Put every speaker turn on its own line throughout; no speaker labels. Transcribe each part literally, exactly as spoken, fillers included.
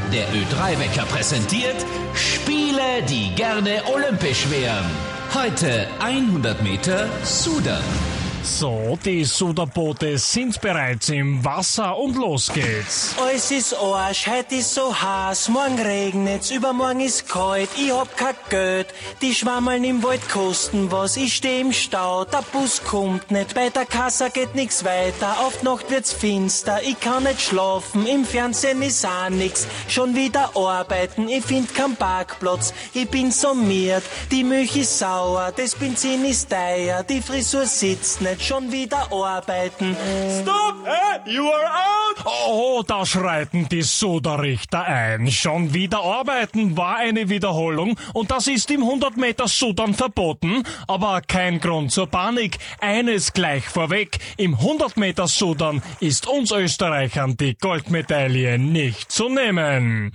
Der Ö drei Wecker präsentiert Spiele, die gerne olympisch wären. Heute hundert Meter Sudern.
So, die Suderboote sind bereits im Wasser und los geht's.
Alles ist Arsch, heute ist so heiß, morgen regnet's, übermorgen ist kalt, ich hab kein Geld. Die Schwammeln im Wald kosten was, ich steh im Stau, der Bus kommt nicht, bei der Kassa geht nix weiter, auf die Nacht wird's finster, ich kann nicht schlafen, im Fernsehen ist auch nix, schon wieder arbeiten, ich find keinen Parkplatz, ich bin summiert, die Milch ist sauer, das Benzin ist teuer, die Frisur sitzt nicht, schon wieder arbeiten.
Stop! Hey, you are out! Oh, da schreiten die Suderrichter ein. Schon wieder arbeiten war eine Wiederholung und das ist im hundert Meter Sudern verboten. Aber kein Grund zur Panik. Eines gleich vorweg. Im hundert Meter Sudern ist uns Österreichern die Goldmedaille nicht zu nehmen.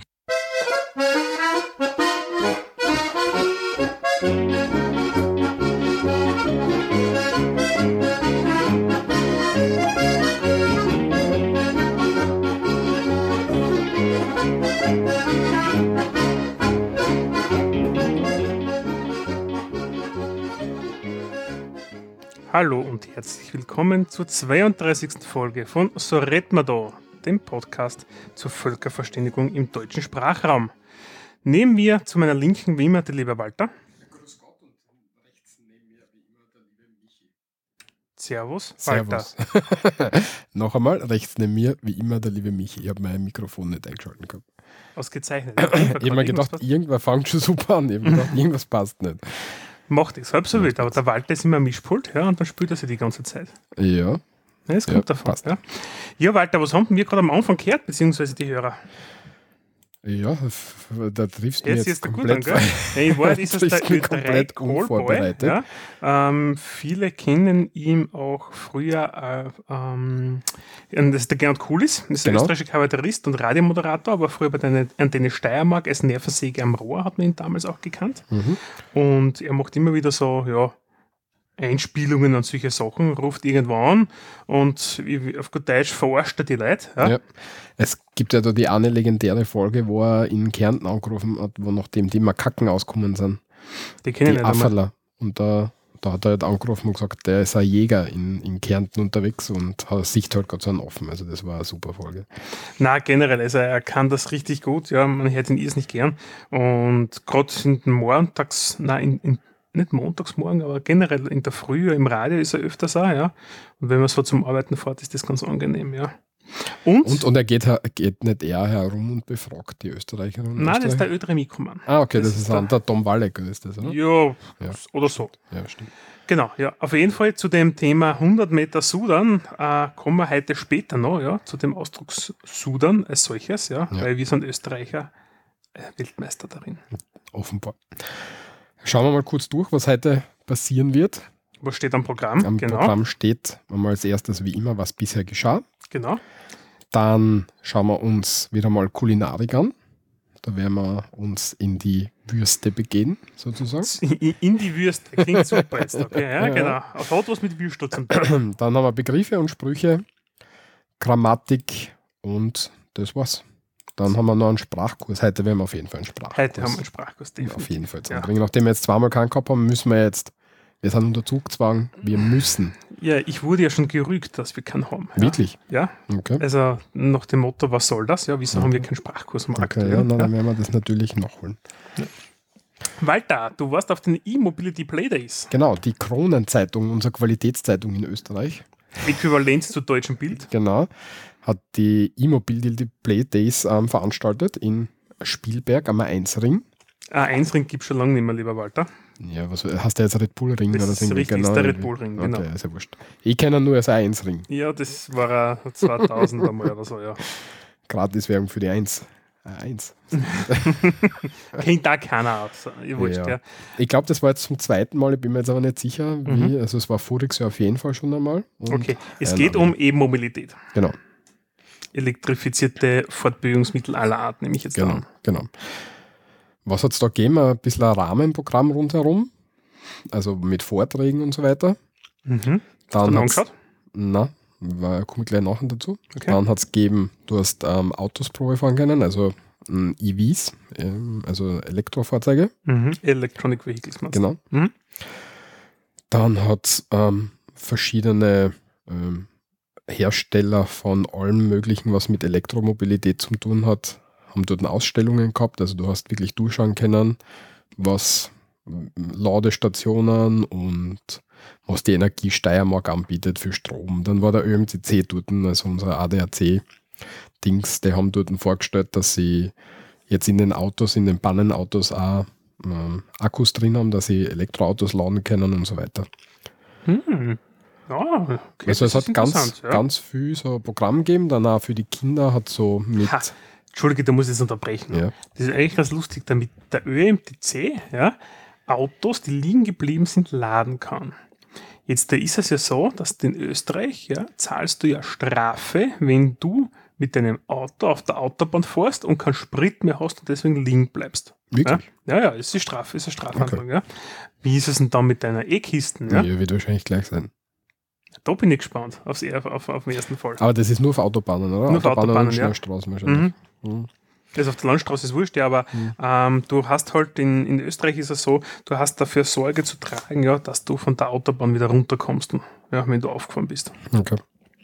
Hallo und herzlich willkommen zur zweiunddreißigsten Folge von So red ma da, dem Podcast zur Völkerverständigung im deutschen Sprachraum. Neben mir zu meiner Linken wie immer der liebe Walter.
Grüß Gott und rechts neben mir wie immer der liebe Michi.
Servus, Walter.
Servus. Noch einmal, rechts neben mir wie immer der liebe Michi. Ich habe mein Mikrofon nicht eingeschaltet gehabt.
Ausgezeichnet.
Ich habe mir gedacht, irgendwas fängt schon super an. Ich habe gedacht, irgendwas passt nicht.
Macht es halb so wild, aber der Walter ist immer am Mischpult, ja, und dann spielt er sich die ganze Zeit.
Ja.
Ja, es kommt
Ja,
davon.
passt.
Ja. ja, Walter, was haben wir gerade am Anfang gehört, beziehungsweise die Hörer?
Ja, f- da triffst du mich
Jetzt
jetzt
ist der gut an,
komplett
gell? Hey, in Wahrheit ist es der
triffst mich
Ö drei
komplett
Callboy.
unvorbereitet.
Ja. Ähm, viele kennen ihn auch früher, äh, ähm, das ist der Gernot Kulis, das ist
Genau.
ein österreichischer Kabarettist und Radiomoderator, aber früher bei der Antenne Steiermark als Nervensäge am Rohr hat man ihn damals auch gekannt.
Mhm.
Und er macht immer wieder so, ja, Einspielungen und solche Sachen, ruft irgendwo an und wie- auf gut Deutsch verarscht er die Leute. Ja.
Ja. Es gibt ja da die eine legendäre Folge, wo er in Kärnten angerufen hat, wo nachdem die Makaken ausgekommen sind.
Die kennen
Die
nicht einmal.
Afferler. Und da, da hat er halt angerufen und gesagt, der ist ein Jäger in, in Kärnten unterwegs und hat sieht halt gerade so einen offen. Also das war eine super Folge.
Na, generell, also er kann das richtig gut, ja, man hört ihn irrsinnig gern. Und gerade in den Montags, nein, in, in, nicht montagsmorgen, aber generell in der Früh im Radio ist er öfters auch, ja. Und wenn man so zum Arbeiten fährt, ist das ganz angenehm, ja. Und?
Und, und er geht, her- geht nicht eher herum und befragt die Österreicherinnen und
Nein, das ist der
Österreicher?
Ö drei Mikroman.
Ah, okay, das,
das
ist
ist
ein, der Tom Walleck, ist das, oder?
Ja,
Ja.
oder so.
Ja, stimmt.
Genau, ja. Auf jeden Fall zu dem Thema hundert Meter Sudern äh, kommen wir heute später noch, ja, zu dem Ausdruck S- Sudern als solches, ja,
Ja.
weil wir sind Österreicher äh, Weltmeister darin.
Offenbar. Schauen wir mal kurz durch, was heute passieren wird.
Was steht am Programm?
Am
genau,
Programm steht einmal als erstes wie immer, was bisher geschah.
genau.
Dann schauen wir uns wieder mal Kulinarik an. Da werden wir uns in die Würste begehen, sozusagen.
In, in die Würste. Klingt super jetzt. Okay, ja,
Ja.
genau. Auf hat was mit Würstel zum tun.
Dann haben wir Begriffe und Sprüche, Grammatik und das war's. Dann haben wir noch einen Sprachkurs. Heute werden wir auf jeden Fall einen Sprachkurs
Heute haben wir einen Sprachkurs.
auf
definitiv.
jeden Fall
Ja.
zusammenbringen. Nachdem wir jetzt zweimal keinen gehabt haben, müssen wir jetzt, wir sind unter Zugzwang, wir müssen.
Ja, ich wurde ja schon gerügt, dass wir keinen haben. Ja.
Wirklich?
Ja,
Okay.
also nach dem Motto, was soll das? Ja, wieso haben wir keinen Sprachkurs am
Okay,
aktuellen?
ja, dann
ja.
werden wir das natürlich nachholen.
Walter, du warst auf den E-Mobility Play Days.
Genau, die Kronenzeitung, unsere Qualitätszeitung in Österreich,
Äquivalent zu deutschem Bild.
genau, hat die E-Mobility Play Days ähm, veranstaltet in Spielberg am A eins Ring.
A eins Ring gibt es schon lange nicht mehr, lieber Walter.
Ja, was hast du jetzt Red Bull Ring?
Das
oder
ist
so irgendwie?
richtig, ist der Red Bull Ring, genau.
Okay, ist ja wurscht. Ich kenne ihn nur als A eins Ring.
Ja, das war er zweitausend einmal oder so, ja.
Gratiswerbung für die eins. A eins.
Kennt da keiner aus. Ich wurscht, ja.
Ja. Ich glaube, das war jetzt zum zweiten Mal, ich bin mir jetzt aber nicht sicher, wie. Also es war voriges Jahr auf jeden Fall schon einmal. Und
Okay, es
ein
geht
anderes.
um E-Mobilität.
Genau,
Elektrifizierte Fortbewegungsmittel aller Art, nehme ich jetzt
genau,
an.
genau. Was hat es da gegeben? Ein bisschen ein Rahmenprogramm rundherum. Also mit Vorträgen und so weiter.
Mhm.
Dann
du
hat's-
angeschaut?
Na, weil komme ich gleich nachher dazu.
Okay.
Dann hat es gegeben, du hast ähm, Autos Probe fahren können, also ähm, E Vs, ähm, also Elektrofahrzeuge.
Mhm. Electronic Vehicles, meinst du?
Genau.
Mhm.
Dann hat es ähm, verschiedene ähm, Hersteller von allem Möglichen, was mit Elektromobilität zu tun hat, haben dort Ausstellungen gehabt. Also du hast wirklich durchschauen können, was ähm, Ladestationen und was die Energie Steiermark anbietet für Strom. Dann war der Ö M C C dort, also unser A D A C-Dings, die haben dort vorgestellt, dass sie jetzt in den Autos, in den Pannenautos auch ähm, Akkus drin haben, dass sie Elektroautos laden können und so weiter.
Hm. Ja, okay,
Also
das
es hat
ist
ganz,
interessant, ja.
ganz viel so Programm gegeben, dann auch für die Kinder hat so mit,
Ha, Entschuldige, da muss ich jetzt unterbrechen.
ja,
Das ist eigentlich ganz lustig, damit der Ö M T C ja, Autos, die liegen geblieben sind, laden kann. Jetzt da ist es ja so, dass in Österreich ja, zahlst du ja Strafe, wenn du mit deinem Auto auf der Autobahn fährst und keinen Sprit mehr hast und deswegen liegen bleibst. Ja,
wirklich?
ja, ja, es ist Strafe, es ist eine Strafhandlung. Ja. Wie ist es denn dann mit deiner E-Kisten? Ja?
Ja, wird wahrscheinlich gleich sein.
Da bin ich gespannt aufs, auf, auf den ersten Fall.
Aber das ist nur auf Autobahnen, oder?
Nur auf Autobahnen,
und
ja.
Schnellstraßen wahrscheinlich.
Mhm.
Mhm.
Also auf der Landstraße ist wurscht, ja, aber
Mhm.
ähm, du hast halt in, in Österreich ist es so, du hast dafür Sorge zu tragen, ja, dass du von der Autobahn wieder runterkommst, ja, wenn du aufgefahren bist.
Okay.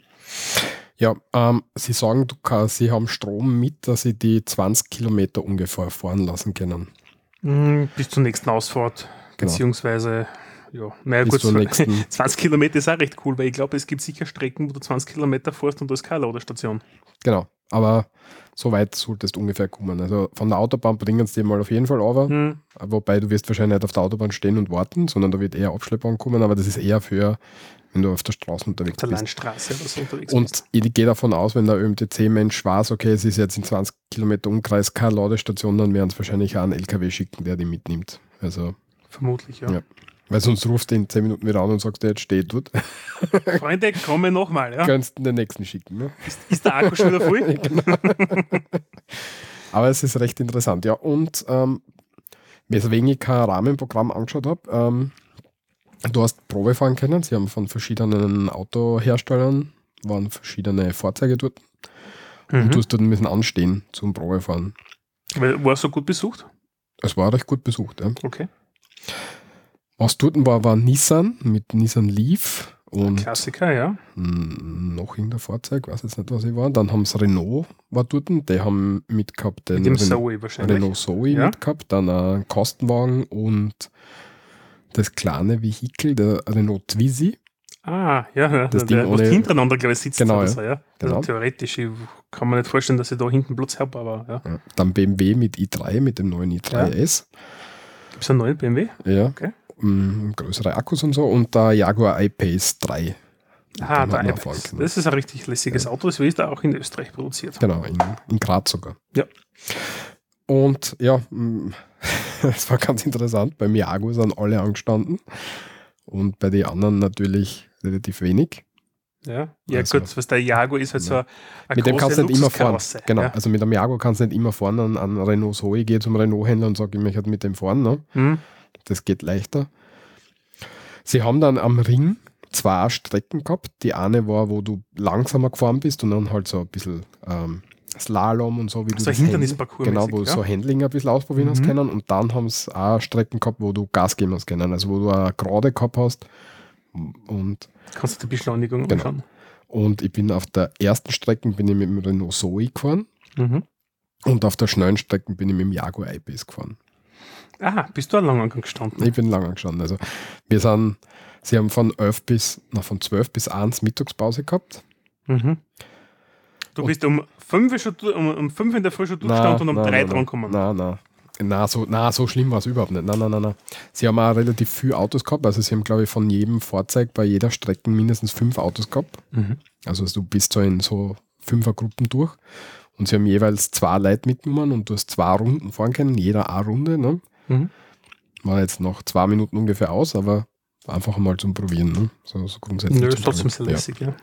Ja, ähm, Sie sagen, du kann, Sie haben Strom mit, dass Sie die zwanzig Kilometer ungefähr fahren lassen können.
Mhm, bis zur nächsten Ausfahrt,
Genau.
beziehungsweise, ja, naja,
Bis
gut,
zur nächsten.
zwanzig Kilometer ist auch recht cool, weil ich glaube, es gibt sicher Strecken, wo du zwanzig Kilometer fährst und da ist keine Ladestation.
Genau, aber so weit solltest du ungefähr kommen. Also von der Autobahn bringen sie dir mal auf jeden Fall runter.
Mhm.
Wobei du wirst wahrscheinlich nicht auf der Autobahn stehen und warten, sondern da wird eher Abschleppbahn kommen, aber das ist eher für, wenn du auf der Straße unterwegs
Auf der
bist.
Landstraße oder so unterwegs
Und
bist.
ich gehe davon aus, wenn der Ö M T C-Mensch weiß, okay, es ist jetzt in zwanzig Kilometer Umkreis keine Ladestation, dann werden sie wahrscheinlich auch einen L K W schicken, der die mitnimmt. Also,
Vermutlich, ja.
Ja. weil sonst rufst du in zehn Minuten wieder an und sagst, der jetzt steht dort.
Freunde, komme nochmal, ja.
Kannst du den nächsten schicken. Ne?
Ist der Akku schon wieder voll?
Genau. Aber es ist recht interessant, ja. Und ähm, weswegen ich kein Rahmenprogramm angeschaut habe, ähm, du hast Probe fahren können. Sie haben von verschiedenen Autoherstellern, waren verschiedene Fahrzeuge dort. Und du
Mhm.
hast dort müssen anstehen zum Probefahren.
Weil- War so gut besucht?
Es war recht gut besucht. Ja.
Okay.
Was dort war, war Nissan mit Nissan Leaf und
Klassiker, ja.
mh, noch irgendein Fahrzeug, weiß jetzt nicht, was ich war. Dann haben sie Renault war dort, die haben mitgehabt den
Mit dem
Ren-
Zoe wahrscheinlich.
Renault Zoe
Ja.
mitgehabt, dann ein Kostenwagen und das kleine Vehikel, der Renault Twizy.
Ah, ja, ja.
Das
der,
Ding
wo
ohne-
hintereinander, glaube ich, sitzt
Genau,
oder
ja.
so, ja.
Genau.
Also theoretisch, ich kann mir nicht vorstellen, dass ich da hinten Platz habe, aber ja.
Ja. Dann B M W mit i drei, mit dem neuen i drei S.
Gibt es einen neuen B M W?
Ja.
Okay.
Mm, größere Akkus und so. Und der Jaguar I-Pace drei.
Ah,
Den
der
hat man
iPace.
fahren können.
Das ist ein richtig lässiges Auto, das wird auch in Österreich produziert.
Genau, in, in Graz sogar.
Ja.
Und ja, mm, es war ganz interessant. Beim Jaguar sind alle angestanden und bei den anderen natürlich relativ wenig.
Ja, ja
Also-
gut, was der Jaguar ist halt so eine, eine
Mit dem
große
kannst du nicht immer fahren.
Luxuskarosse,
Genau,
Ja.
also mit dem Jaguar kannst du nicht immer fahren an, an Renault Zoe. Ich gehe zum Renault-Händler und sage, ich möchte mit dem fahren. Ne?
Hm.
Das geht leichter. Sie haben dann am Ring zwei Strecken gehabt. Die eine war, wo du langsamer gefahren bist und dann halt so ein bisschen ähm, Slalom und so, wie du
So
das
Hindernisparcours
Genau,
mäßig,
wo du
ja.
so Handling ein bisschen ausprobieren hast
Mhm.
können. Und dann haben sie auch Strecken gehabt, wo du Gas geben hast können. Also wo du eine Gerade gehabt hast. Und,
Kannst du die Beschleunigung
Genau.
anschauen.
und ich bin auf der ersten Strecke bin ich mit dem Renault Zoe gefahren.
Mhm.
Und auf der schnellen Strecke bin ich mit dem Jaguar I-Pace gefahren.
Aha, bist du einen Langangang gestanden?
Ich bin lang angestanden. Also wir sind, sie haben von elf bis, na, von zwölf bis eins Mittagspause gehabt.
Mhm. Du
Und-
bist um fünf, schon, du- um, um fünf in der Früh schon durchgestanden und um drei dran gekommen.
Nein, nein. Na, so, na, so schlimm war es überhaupt nicht. Nein, nein, nein, nein. Sie haben auch relativ viele Autos gehabt. Also sie haben, glaube ich, von jedem Fahrzeug bei jeder Strecke mindestens fünf Autos gehabt.
Mhm.
Also du bist so in so Fünfergruppen durch. Und sie haben jeweils zwei Leute mitgenommen und du hast zwei Runden fahren können, jeder eine Runde. Ne?
Mhm.
War jetzt noch zwei Minuten ungefähr aus, aber einfach mal zum Probieren. Ne? So, so grundsätzlich.
Nö,
zum
ist trotzdem sehr
Probieren.
lässig, ja.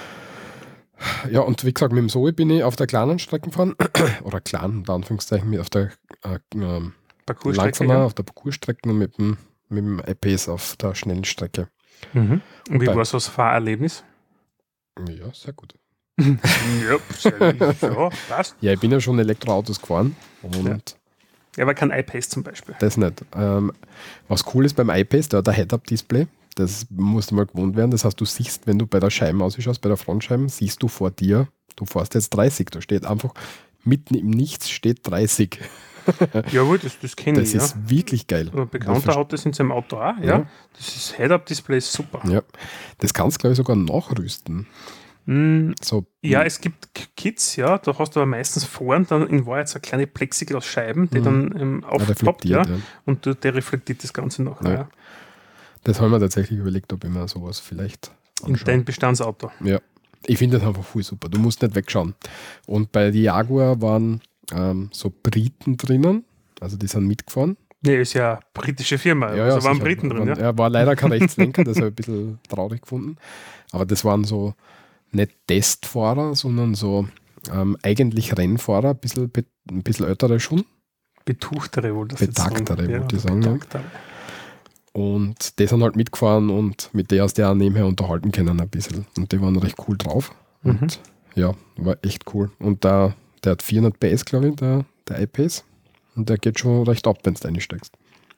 Ja. ja, und wie gesagt, mit dem Zoe bin ich auf der kleinen Strecke gefahren. Oder klein, unter Anführungszeichen, mit auf der äh, ähm,
Parcoursstrecke.
langsamer,
Ja.
auf der Parcoursstrecke und mit dem, mit dem I-Pace auf der schnellen Strecke.
Mhm. Und wie
Bei-
war so das Fahrerlebnis?
Ja, sehr gut.
Ja, sehr, ja, passt.
Ja, ich bin ja schon Elektroautos gefahren und
Ja. Ja, aber kein iPace zum Beispiel.
das nicht. Ähm, was cool ist beim iPace, der hat ein Head-Up-Display. Das musst du mal gewohnt werden. Das heißt, du siehst, wenn du bei der Scheibe ausschaust, bei der Frontscheibe, siehst du vor dir, du fährst jetzt dreißig. Da steht einfach mitten im Nichts steht dreißig.
Ja gut, das, das kenne
Das
ich, ja.
ist wirklich geil.
Aber bekannter hat das in seinem Auto auch, ja.
Ja.
Das ist Head-Up-Display ist super.
Ja. Das kannst du, glaube ich, sogar nachrüsten.
Mm,
So,
ja, es gibt K- Kits, ja, da hast du aber meistens vorn dann in Wahrheit so kleine Plexiglas-Scheiben, die
Mhm.
dann ähm, aufploppt, ja,
reflektiert, ja.
und du, der reflektiert das Ganze nachher,
Ja.
ja.
Das haben wir tatsächlich überlegt, ob ich mir sowas vielleicht
In
anschaue.
dein Bestandsauto.
Ja, ich finde das einfach voll super. Du musst nicht wegschauen. Und bei die Jaguar waren ähm, so Briten drinnen, also die sind mitgefahren.
Nee, ist ja eine britische Firma, also waren
sicher.
Briten drin,
Waren-
ja.
Er war leider kein Rechtslenker, das habe ich ein bisschen traurig gefunden. Aber das waren so nicht Testfahrer, sondern so ähm, eigentlich Rennfahrer, ein bisschen, be- ein bisschen ältere schon.
Betuchtere wohl das
Betagtere,
jetzt
wollte ich sagen, ja.
betagtere.
Und die sind halt mitgefahren und mit der hast du ja auch nebenher unterhalten können ein bisschen. Und die waren recht cool drauf.
Mhm.
Und ja, war echt cool. Und da, der hat vierhundert P S, glaube ich, der, der iPace. Und der geht schon recht ab, wenn du einsteigst.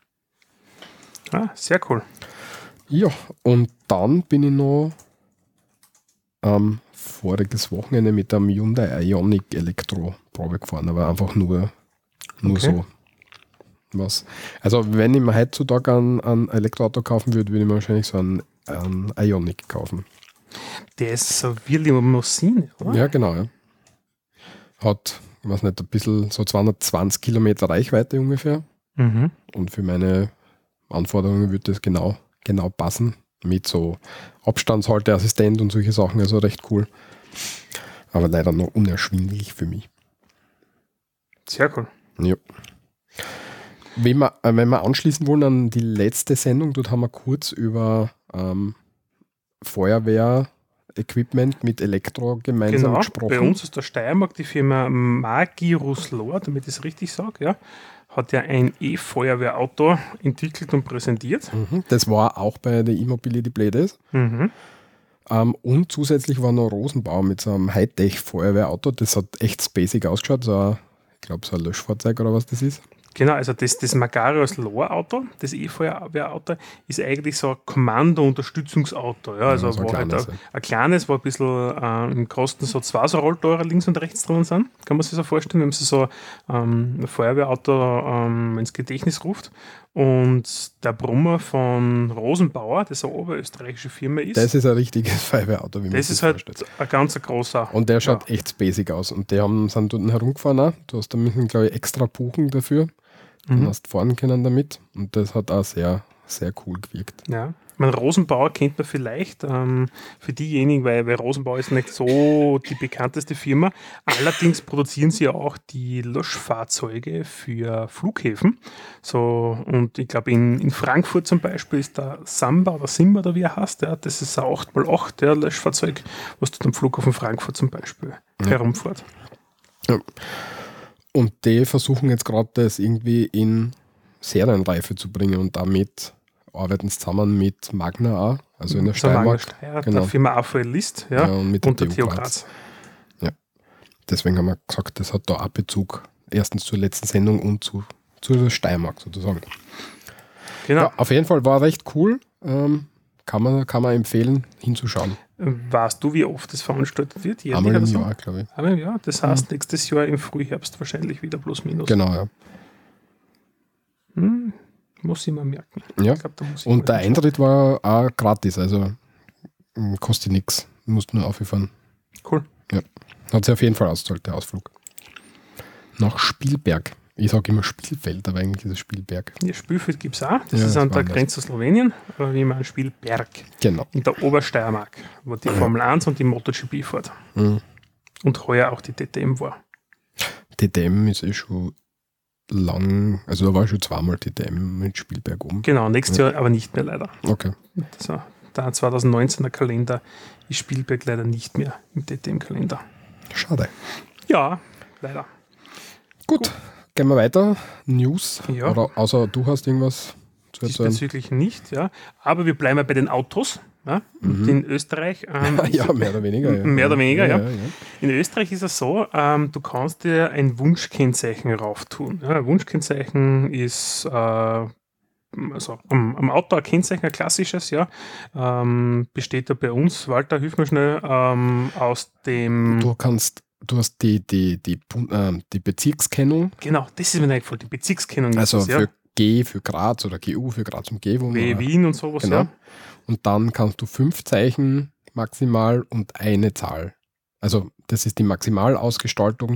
Ah, sehr cool.
Ja, und dann bin ich noch ähm, voriges Wochenende mit einem Hyundai Ioniq Elektro Probe gefahren, aber einfach nur, nur
Okay.
so. Was. Also wenn ich mir heutzutage ein, ein Elektroauto kaufen würde, würde ich mir wahrscheinlich so einen, einen Ioniq kaufen.
Der ist so wie Limousine, oder?
Ja, genau. Ja. Hat, ich weiß nicht, ein bisschen so zweihundertzwanzig Kilometer Reichweite ungefähr.
Mhm.
Und für meine Anforderungen würde das genau, genau passen. Mit so Abstandshalteassistent und solche Sachen, also recht cool. Aber leider noch unerschwinglich für mich.
Sehr cool.
Ja. Wenn wir, äh, wenn wir anschließen wollen an die letzte Sendung, dort haben wir kurz über ähm, Feuerwehr-Equipment mit Elektro gemeinsam
Genau,
gesprochen.
bei uns aus der Steiermark, die Firma Magirus Lor, damit ich es richtig sage, ja, hat ja ein E-Feuerwehrauto entwickelt und präsentiert.
Mhm. Das war auch bei der E-Mobility Play Days.
Mhm.
Ähm, und zusätzlich war noch Rosenbauer mit so einem Hightech-Feuerwehrauto. Das hat echt spacig ausgeschaut. So ein, ich glaube, so ein Löschfahrzeug oder was das ist.
Genau, also das, das Magarius Lor-Auto, das E-Feuerwehrauto, ist eigentlich so ein Kommando-Unterstützungsauto. Ja, also
Ja, so ein
war halt
kleines,
ein,
ja.
ein kleines, wo ein bisschen äh, im Kosten so zwei so Rolltore links und rechts drin sind. Kann man sich so vorstellen, wenn man sich so ähm, ein Feuerwehrauto ähm, ins Gedächtnis ruft. Und der Brummer von Rosenbauer, das eine oberösterreichische Firma ist,
Das ist ein richtiges Feuerwehrauto, wie man
das
sich
ist halt
vorstellt.
ein ganz großer.
Und der schaut echt spacig aus. Und die haben, sind dort herumgefahren auch. Du hast da müssen, glaube ich, extra buchen dafür. Den
Mhm.
hast fahren können damit. Und das hat auch sehr, sehr cool gewirkt.
Ja. Ich meine, Rosenbauer kennt man vielleicht ähm, für diejenigen, weil, weil Rosenbauer ist nicht so die bekannteste Firma. Allerdings produzieren sie auch die Löschfahrzeuge für Flughäfen. So, und ich glaube, in, in Frankfurt zum Beispiel ist der Samba oder Simba oder wie er heißt, ja, das ist ein acht mal acht der Löschfahrzeug, was dort am Flughafen Frankfurt zum Beispiel herumfährt.
Und die versuchen jetzt gerade das irgendwie in Serienreife zu bringen und damit arbeiten sie zusammen mit Magna auch, also in der
So Magna
Steiermark.
Steyr,
Genau.
der Firma A V L List, ja,
Ja, und mit der
und der
T U
T U
Graz.
Graz.
Deswegen haben wir gesagt, das hat da auch Bezug erstens zur letzten Sendung und zu, zu der Steiermark sozusagen.
Genau.
Ja, auf jeden Fall war recht cool. Ähm, kann, man, kann man empfehlen, hinzuschauen.
Weißt du, wie oft das veranstaltet wird? Jährlich
Einmal
oder
im
so?
Jahr, glaube ich.
Einmal im Jahr. Das heißt, nächstes Jahr im Frühherbst wahrscheinlich wieder plus minus.
Genau, ja.
Hm, muss ich mal merken.
ja.
Ich glaub, da muss ich
Und
mal
der
hinschauen.
Eintritt war auch gratis, also mm, kostet nichts. Du musst nur auffahren.
Cool.
Hat sich auf jeden Fall ausgezahlt, der Ausflug. Nach Spielberg. Ich sage immer Spielfeld, aber eigentlich ist es Spielberg.
Ja, Spielfeld gibt es auch. Das
Ja,
ist
das
an
war
der
anders.
Grenze zu Slowenien. Aber wie man Spielberg
Genau.
in der Obersteiermark, wo die Formel eins und die MotoGP fährt.
Mhm.
Und heuer auch die D T M war.
T D M ist eh schon lang, also da war schon zweimal T D M mit Spielberg oben.
Genau, nächstes Jahr aber nicht mehr leider.
Okay.
Also, der zwanzig neunzehner Kalender ist Spielberg leider nicht mehr im D T M-Kalender.
Schade.
Ja, leider.
Gut, gehen wir weiter. News.
Ja.
Oder außer du hast irgendwas, zu erzählen?
Diesbezüglich nicht, ja. Aber wir bleiben ja bei den Autos. Ja.
Mhm.
Und in Österreich. Ähm,
Ja, mehr oder weniger. Ja.
Mehr oder weniger, ja.
Ja, ja, ja.
In Österreich ist es so, ähm, du kannst dir ein Wunschkennzeichen rauftun. Ja, ein Wunschkennzeichen ist äh, also am, am Auto ein Kennzeichen, ein klassisches, ja. Ähm, besteht ja bei uns, Walter, hilf mir schnell, ähm, aus dem.
Du kannst, du hast die, die, die, Bun- äh, die Bezirkskennung,
Genau, das ist mir eingefallen, die Bezirkskennung.
also
ist das,
für
ja.
G für Graz oder G U für Graz Umgebung.
W,
oder-
Wien und sowas,
Genau.
ja.
Und dann kannst du fünf Zeichen maximal und eine Zahl. Also das ist die Maximalausgestaltung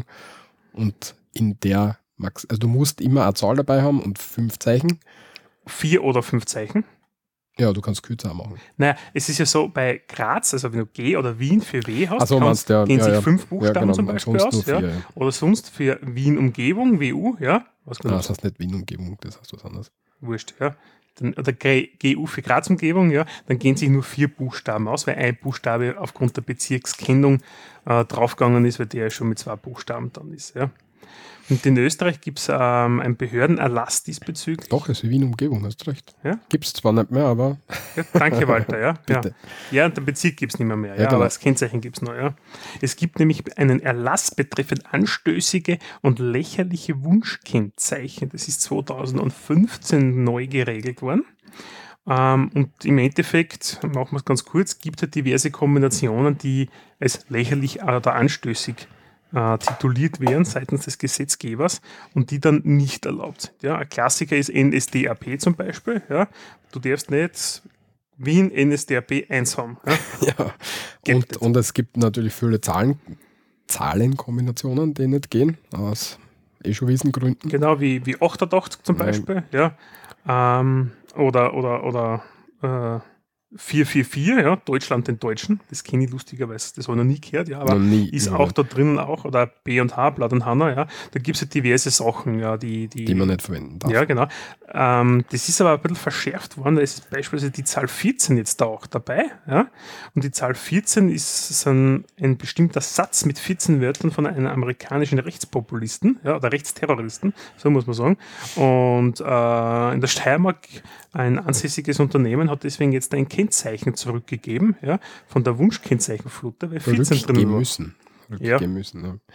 und in der, Max also du musst immer eine Zahl dabei haben und fünf Zeichen.
Vier oder fünf Zeichen.
Ja, du kannst kürzer auch machen.
Naja, es ist ja so, bei Graz, also wenn du G oder Wien für W hast,
Ach so,
kannst,
meinst du, ja,
gehen
ja,
sich
ja.
fünf Buchstaben
Ja, genau,
zum Beispiel
sonst
aus.
nur
Ja.
vier, ja.
Oder sonst für Wien Umgebung, W U, ja. Was
Ah,
genau?
das heißt nicht Wien-Umgebung, das heißt was anderes.
Wurscht, ja. Dann, oder G U für Graz-Umgebung, ja, dann gehen sich nur vier Buchstaben aus, weil ein Buchstabe aufgrund der Bezirkskennung äh, draufgegangen ist, weil der ja schon mit zwei Buchstaben dann ist, ja. Und in Österreich gibt es ähm, einen Behördenerlass diesbezüglich.
Doch, es ist Wien-Umgebung, hast recht.
Ja?
Gibt es zwar nicht mehr, aber
Ja, danke, Walter, ja. ja.
Bitte.
Ja, und der Bezirk gibt es nicht mehr, mehr ja,
Ja, genau.
aber das Kennzeichen gibt es noch, ja. Es gibt nämlich einen Erlass betreffend anstößige und lächerliche Wunschkennzeichen. Das ist zweitausendfünfzehn neu geregelt worden. Ähm, und im Endeffekt, machen wir es ganz kurz, gibt es diverse Kombinationen, die als lächerlich oder anstößig äh, tituliert werden seitens des Gesetzgebers und die dann nicht erlaubt sind. Ja, ein Klassiker ist N S D A P zum Beispiel. Ja. Du darfst nicht Wien N S D A P eins haben. Ja.
ja.
Geht
Und,
nicht.
und es gibt natürlich viele Zahlen, Zahlenkombinationen, die nicht gehen, aus eh schon wissen Gründen.
Genau, wie, wie achtundsechzig zum
Nein.
Beispiel. Ja. Ähm, oder oder, oder äh, vier vier vier, ja, Deutschland den Deutschen. Das kenne ich lustigerweise, das habe ich noch nie gehört, ja, aber
Noch nie,
ist
ja.
auch da drinnen auch, oder B und H, Blatt und Hanna, ja. Da gibt es ja diverse Sachen, ja, die, die,
die man nicht verwenden darf.
Ja, genau. Ähm, das ist aber ein bisschen verschärft worden, da ist beispielsweise die Zahl vierzehn jetzt da auch dabei. Ja? Und die Zahl vierzehn ist so ein, ein bestimmter Satz mit vierzehn Wörtern von einem amerikanischen Rechtspopulisten, ja, oder Rechtsterroristen, so muss man sagen. Und äh, in der Steiermark ein ansässiges Unternehmen hat deswegen jetzt ein Kennzeichen zurückgegeben, ja, von der Wunschkennzeichenflotte, weil vierzehn drin
Rückgehen
war.
müssen. Rückgehen
Ja.
müssen, ja.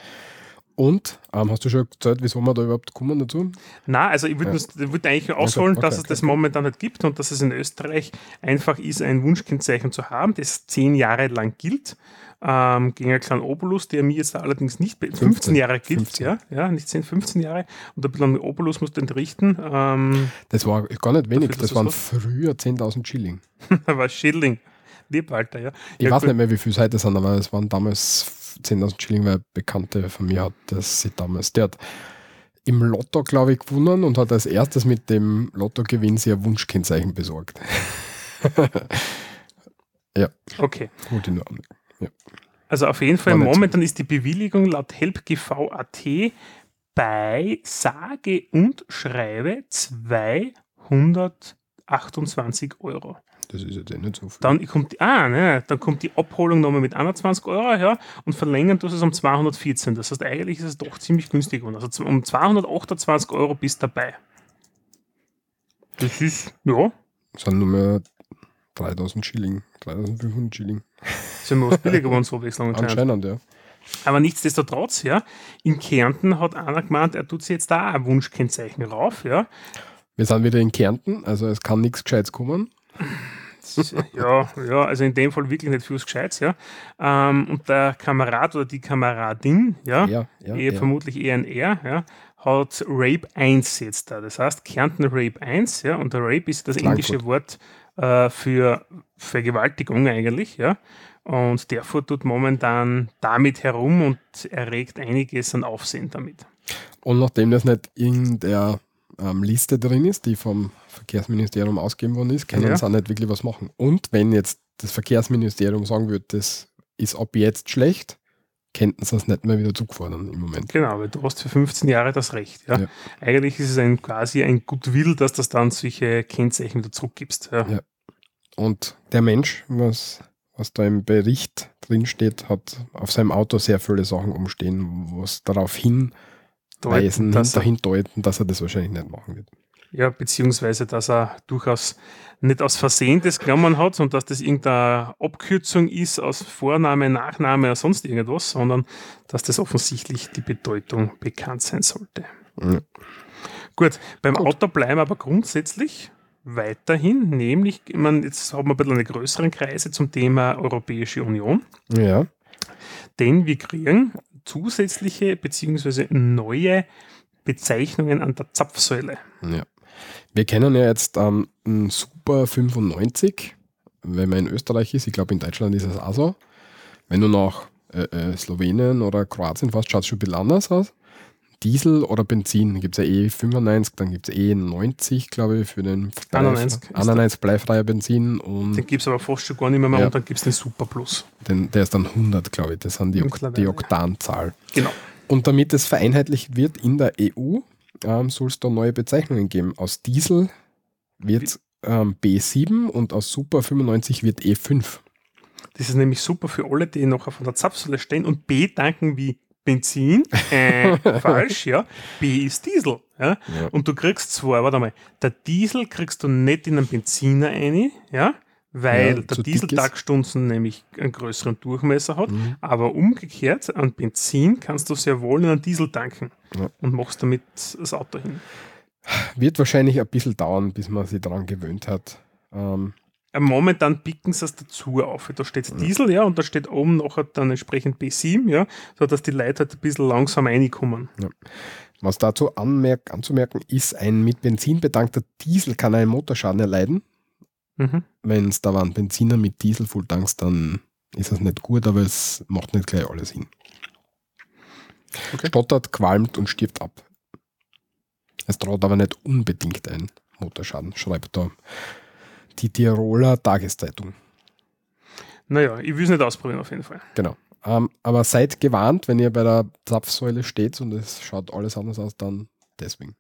Und, ähm, hast du schon gesagt, wieso wir da überhaupt kommen dazu?
Na, also ich würde
Ja.
würd eigentlich ausholen,
okay,
dass es
okay,
das
okay.
momentan nicht gibt und dass es in Österreich einfach ist, ein Wunschkennzeichen zu haben, das zehn Jahre lang gilt. Ähm, gegen einen kleinen Obolus, der mir jetzt allerdings nicht be- fünfzehn Jahre gilt,
fünfzehn.
ja, ja, nicht zehn, fünfzehn Jahre. Und ein bisschen Obolus musst du entrichten. Ähm,
Das war gar nicht wenig,
Dafür,
das
dass
waren
das
früher zehntausend Schilling.
war Schilling. Lieb, Alter, ja.
Ich
ja,
weiß
gut.
nicht mehr, wie viel es heute sind, aber es waren damals zehntausend Schilling, weil eine Bekannte von mir hat das sie damals, der hat im Lotto, glaube ich, gewonnen und hat als erstes mit dem Lottogewinn sich ein Wunschkennzeichen besorgt. ja,
Okay.
gut in Ordnung.
Also auf jeden Fall,
War nicht
momentan ist die Bewilligung laut helpgv punkt a t bei sage und schreibe zweihundertachtundzwanzig Euro.
Das ist jetzt eh nicht so viel.
Dann kommt die, ah, ne, dann kommt die Abholung nochmal mit einundzwanzig Euro, ja, und verlängern tust es um zweihundertvierzehn. Das heißt, eigentlich ist es doch ziemlich günstig geworden. Also um zweihundertachtundzwanzig Euro bist dabei. Das ist, ja,
Das sind nur mehr dreitausend Schilling, dreitausendfünfhundert Schilling.
sind wir was billiger geworden, so wechseln anscheinend.
Anscheinend, ja.
Aber nichtsdestotrotz, ja, in Kärnten hat einer gemeint, er tut sich jetzt da ein Wunschkennzeichen rauf, ja.
Wir sind wieder in Kärnten, also es kann nichts Gescheites kommen.
Ja, ja, also in dem Fall wirklich nicht fürs Gescheites, ja. Ähm, und der Kamerad oder die Kameradin, ja,
Ja, ja,
eher,
ja.
vermutlich eher ein R, ja, hat Rape eins jetzt da. Das heißt Kärnten Rape eins, ja, und der Rape ist das
Frankfurt.
englische Wort äh, für Vergewaltigung eigentlich, ja. Und der tut momentan damit herum und erregt einiges an Aufsehen damit.
Und nachdem das nicht in der ähm, Liste drin ist, die vom Verkehrsministerium ausgegeben worden ist, können
Ja.
sie auch nicht wirklich was machen. Und wenn jetzt das Verkehrsministerium sagen würde, das ist ab jetzt schlecht, könnten sie es nicht mehr wieder zugefordern im Moment.
Genau, weil du hast für fünfzehn Jahre das Recht. Ja.
Ja.
Eigentlich ist es ein, quasi ein Goodwill, dass das dann solche Kennzeichen wieder zurückgibst. Ja.
Ja. Und der Mensch, was, was da im Bericht drin steht, hat auf seinem Auto sehr viele Sachen umstehen, was darauf hinweisen,
Deuten, dass er-
dahin deuten, dass er das wahrscheinlich nicht machen wird.
Ja, beziehungsweise, dass er durchaus nicht aus Versehen das genommen hat, sondern dass das irgendeine Abkürzung ist aus Vorname, Nachname oder sonst irgendwas, sondern dass das offensichtlich die Bedeutung bekannt sein sollte.
Ja.
Gut, beim
Gut.
Auto bleiben aber grundsätzlich weiterhin, nämlich, ich meine, jetzt haben wir ein bisschen eine größeren Kreise zum Thema Europäische Union,
Ja.
denn wir kriegen zusätzliche beziehungsweise neue Bezeichnungen an der Zapfsäule.
Ja. Wir kennen ja jetzt ähm, einen Super fünfundneunzig, wenn man in Österreich ist. Ich glaube, in Deutschland ist es auch so. Wenn du nach äh, äh, Slowenien oder Kroatien fährst, schaut es schon ein bisschen anders aus. Diesel oder Benzin, gibt es ja E fünfundneunzig, dann gibt es E neunzig, glaube ich, für den
einundneunzig ist
einundneunzig bleifreier Benzin und
Den gibt es aber fast schon gar nicht mehr, mehr
Ja.
und dann gibt es den Super Plus.
den, der ist dann hundert, glaube ich. Das sind die, Ok-
Mittlerweile,
die
ja.
Oktanzahl.
Genau.
Und damit es vereinheitlicht wird in der E U, ähm, soll es da neue Bezeichnungen geben. Aus Diesel wird ähm, B sieben und aus Super fünfundneunzig wird E fünf.
Das ist nämlich super für alle, die nachher von der Zapfsäule stehen und B tanken wie Benzin. Äh, falsch, ja. B ist Diesel. Ja?
Ja.
Und du kriegst zwar, warte mal, der Diesel kriegst du nicht in einen Benziner rein, ja, weil
Ja,
der
zu dick
Dieseltaktstunden nämlich einen größeren Durchmesser hat,
Mhm.
aber umgekehrt, an Benzin kannst du sehr wohl in einen Diesel tanken
Ja.
und machst damit das Auto hin.
Wird wahrscheinlich ein bisschen dauern, bis man sich daran gewöhnt hat. Ähm,
Äh, Momentan picken sie es dazu auf. Da steht Diesel, ja, und da steht oben nachher dann entsprechend B sieben, ja, so dass die Leute halt ein bisschen langsam reinkommen.
was dazu anmerk anzumerken ist, ein mit Benzin betankter Diesel kann einen Motorschaden erleiden.
Mhm.
Wenn es da waren Benziner mit Diesel voll tankst, dann ist das nicht gut, aber es macht nicht gleich alles hin.
Okay.
Stottert, qualmt und stirbt ab. Es droht aber nicht unbedingt ein Motorschaden, schreibt da die Tiroler Tageszeitung.
Naja, ich will es nicht ausprobieren auf jeden Fall.
Genau. Ähm, aber seid gewarnt, wenn ihr bei der Zapfsäule steht und es schaut alles anders aus, dann deswegen.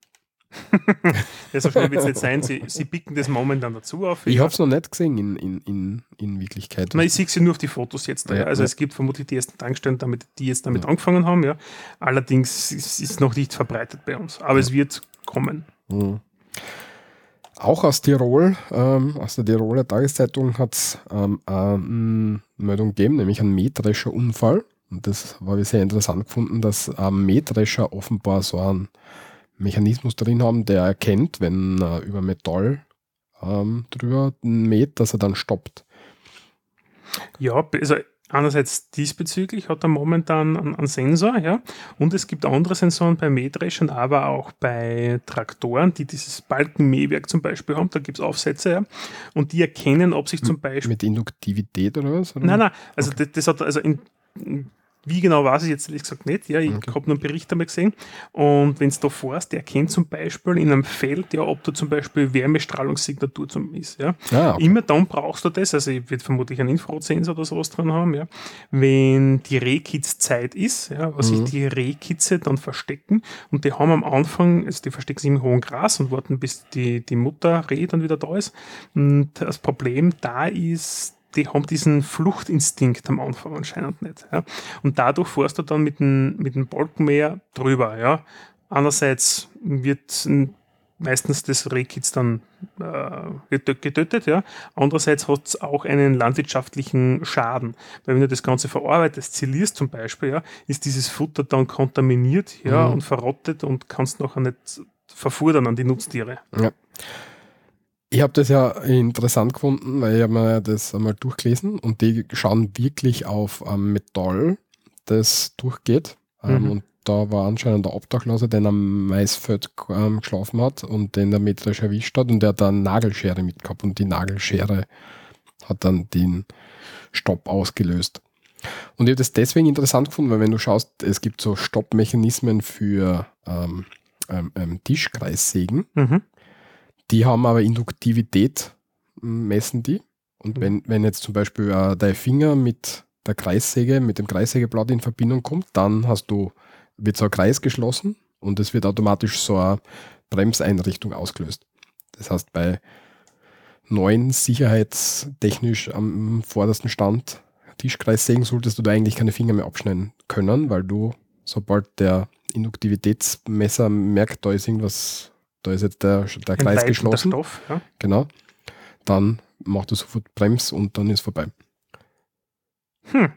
Ja, so schnell wird es nicht sein. Sie, sie picken das momentan dazu auf.
Ich habe es noch nicht gesehen in, in, in, in Wirklichkeit.
Nein, ich sehe sie nur auf die Fotos jetzt. Da, ja.
Ja,
Also
ja.
es gibt vermutlich die ersten Tankstellen, damit, die jetzt damit
Ja.
angefangen haben. Ja. Allerdings ist es noch nicht verbreitet bei uns. Aber es wird kommen.
Mhm. Auch aus Tirol, ähm, aus der Tiroler Tageszeitung hat es ähm, eine Meldung gegeben, nämlich einen Mähdrescher-Unfall. Und das habe ich sehr interessant gefunden, dass ähm, Mähdrescher offenbar so einen Mechanismus drin haben, der erkennt, wenn er über Metall ähm, drüber mäht, dass er dann stoppt.
Ja, also einerseits diesbezüglich hat er momentan einen, einen Sensor, ja, und es gibt andere Sensoren bei Mähdreschern, aber auch bei Traktoren, die dieses Balkenmähwerk zum Beispiel haben, da gibt es Aufsätze, ja, und die erkennen, ob sich zum Beispiel
Mit Induktivität oder was? Oder?
Nein, nein, also das, das hat, also in, wie genau weiß ich jetzt ehrlich gesagt nicht, ja, ich
Okay.
habe nur einen Bericht einmal gesehen und wenn es da fährst, der erkennt zum Beispiel in einem Feld, ja, ob da zum Beispiel Wärmestrahlungssignatur zum ist, ja.
Ah, okay.
Immer dann brauchst du das, also ich würde vermutlich einen Infrarotsensor oder sowas dran haben, ja, wenn die Rehkitzzeit ist, ja, was
Mhm.
sich die Rehkitze dann verstecken und die haben am Anfang, also die verstecken sich im hohen Gras und warten, bis die, die Mutter Reh dann wieder da ist und das Problem da ist, die haben diesen Fluchtinstinkt am Anfang anscheinend nicht. Ja. Und dadurch fährst du dann mit dem, mit dem Balkenmäher drüber. Ja. Einerseits wird m, meistens das Rehkitz dann äh, getö- getötet, ja. Andererseits hat es auch einen landwirtschaftlichen Schaden. Weil wenn du das Ganze verarbeitest, zilierst zum Beispiel, ja, ist dieses Futter dann kontaminiert, ja,
Mhm.
und verrottet und kannst nachher nicht verfudern an die Nutztiere.
Ja. Ich habe das ja interessant gefunden, weil ich habe mir das einmal durchgelesen und die schauen wirklich auf ähm, Metall, das durchgeht. Ähm,
Mhm.
Und da war anscheinend der Obdachloser, der am Maisfeld ähm, geschlafen hat und den der Mähdrescher erwischt hat und der hat dann Nagelschere mitgehabt und die Nagelschere hat dann den Stopp ausgelöst. Und ich habe das deswegen interessant gefunden, weil wenn du schaust, es gibt so Stoppmechanismen für ähm, ähm, ähm, Tischkreissägen.
Mhm.
Die haben aber Induktivität, m, messen die. Und
Mhm.
wenn, wenn jetzt zum Beispiel äh, dein Finger mit der Kreissäge, mit dem Kreissägeblatt in Verbindung kommt, dann hast du, wird so ein Kreis geschlossen und es wird automatisch so eine Bremseinrichtung ausgelöst. Das heißt, bei neuen sicherheitstechnisch am vordersten Stand Tischkreissägen solltest du da eigentlich keine Finger mehr abschneiden können, weil du, sobald der Induktivitätsmesser merkt, da ist irgendwas da ist jetzt der, der
Ein
Kreis
leitender
geschlossen.
Stoff, ja.
Genau. Dann macht er sofort Brems und dann ist vorbei.
Hm.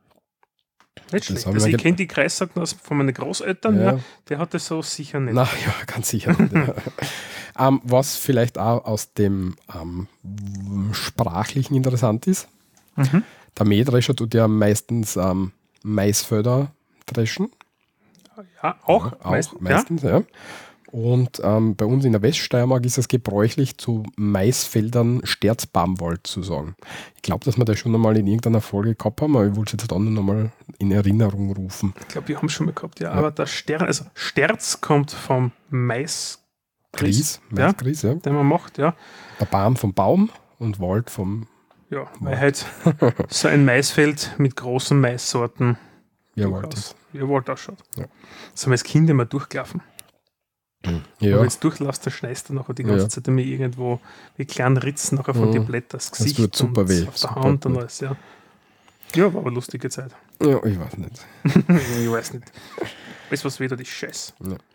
Nicht schlecht.
haben
Also
wir
ich
ge-
kenne die Kreissagen aus- von meinen Großeltern, ja.
Ja.
Der hat das so sicher nicht.
Na ja, ganz sicher. nicht, ja. ähm, was vielleicht auch aus dem ähm, Sprachlichen interessant ist,
Mhm.
der Mähdrescher tut ja meistens ähm, Maisfelder dreschen.
Ja, auch,
auch
meist-
meistens, ja. Und ähm, bei uns in der Weststeiermark ist es gebräuchlich, zu Maisfeldern Sterzbaumwald zu sagen. Ich glaube, dass wir das schon einmal in irgendeiner Folge gehabt haben, aber ich wollte es jetzt dann noch mal in Erinnerung rufen.
Ich glaube, wir haben es schon mal gehabt, ja. Aber der Stern, also Sterz kommt vom Mais,
Gries,
ja,
Maisgries, ja.
den man macht, ja.
Der Baum vom Baum und Wald vom
Ja, weil halt so ein Maisfeld mit großen Maissorten
ja, Wald
durchaus,
ist.
wie ein Wald ausschaut.
Ja.
Das haben wir als Kinder mal durchgelaufen. Wenn
Ja,
du jetzt durchläufst, dann schneist du nachher die ganze
Ja.
Zeit immer irgendwo wie kleine Ritzen nachher von
Mhm.
den Blättern das Gesicht
tut super
und
weh,
auf der
super
Hand und
gut.
alles, ja. Ja, war aber eine lustige Zeit.
ja, ich weiß nicht.
Ich weiß nicht. Weißt du, was wieder die Scheiß?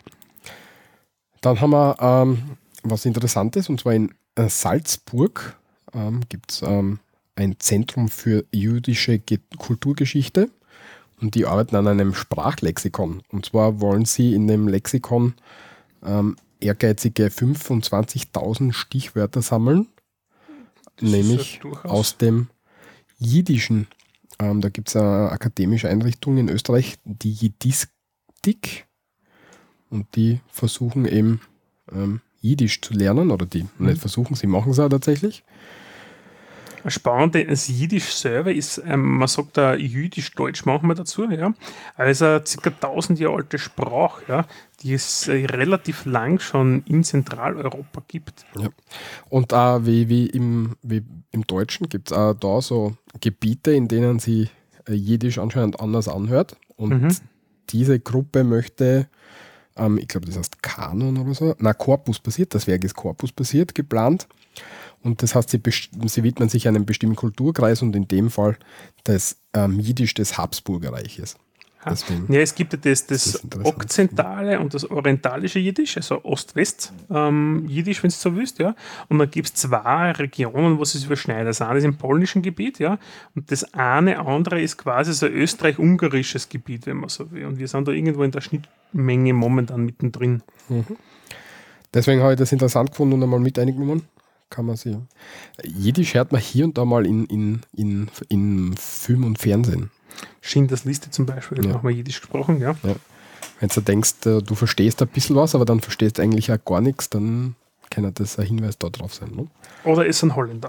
Dann haben wir ähm, was Interessantes, und zwar in äh, Salzburg ähm, gibt es ähm, ein Zentrum für jüdische Ge- Kulturgeschichte, und die arbeiten an einem Sprachlexikon. Und zwar wollen sie in dem Lexikon ähm, ehrgeizige fünfundzwanzigtausend Stichwörter sammeln,
Das ist
nämlich
ja durchaus-
aus dem Jiddischen. Ähm, da gibt es eine akademische Einrichtung in Österreich, die Jiddistik, und die versuchen eben ähm, Jiddisch zu lernen, oder die
Mhm.
nicht versuchen, sie machen es auch tatsächlich.
Das Spannende, das Jiddisch selber ist, ähm, man sagt da Jüdisch-Deutsch manchmal dazu, ja. Also circa tausend Jahre alte Sprache, ja, die es äh, relativ lang schon in Zentraleuropa gibt.
Ja. Und auch wie, wie, im, wie im Deutschen gibt es auch da so Gebiete, in denen sie äh, Jiddisch anscheinend anders anhört. Und
Mhm.
diese Gruppe möchte, ähm, ich glaube, das heißt Kanon oder so, na, Corpus basiert, das Werk ist Corpus basiert, geplant. Und das heißt, sie, best- sie widmen sich einem bestimmten Kulturkreis, und in dem Fall das ähm, Jiddisch des Habsburgerreiches. Deswegen,
Ja, es gibt ja das,
Das
das
ist interessant.
okzentale und das orientalische Jiddisch, also Ost-West ähm, Jiddisch, wenn du so willst, ja. Und dann gibt es zwei Regionen, wo es sich überschneidet. Das eine ist im polnischen Gebiet, ja, und das eine andere ist quasi so ein österreich-ungarisches Gebiet, wenn man so will. Und wir sind da irgendwo in der Schnittmenge momentan mittendrin.
deswegen habe ich das interessant gefunden und einmal mit eingenommen. Kann man sie. Jiddisch hört man hier und da mal in, in, in, in Film und Fernsehen.
Schindlers Liste zum Beispiel, da
Ja.
haben wir Jiddisch gesprochen, ja.
Wenn du denkst, äh, du verstehst ein bisschen was, aber dann verstehst du eigentlich auch gar nichts, dann kann das ein Hinweis da drauf sein. Ne?
Oder ist ein Holländer.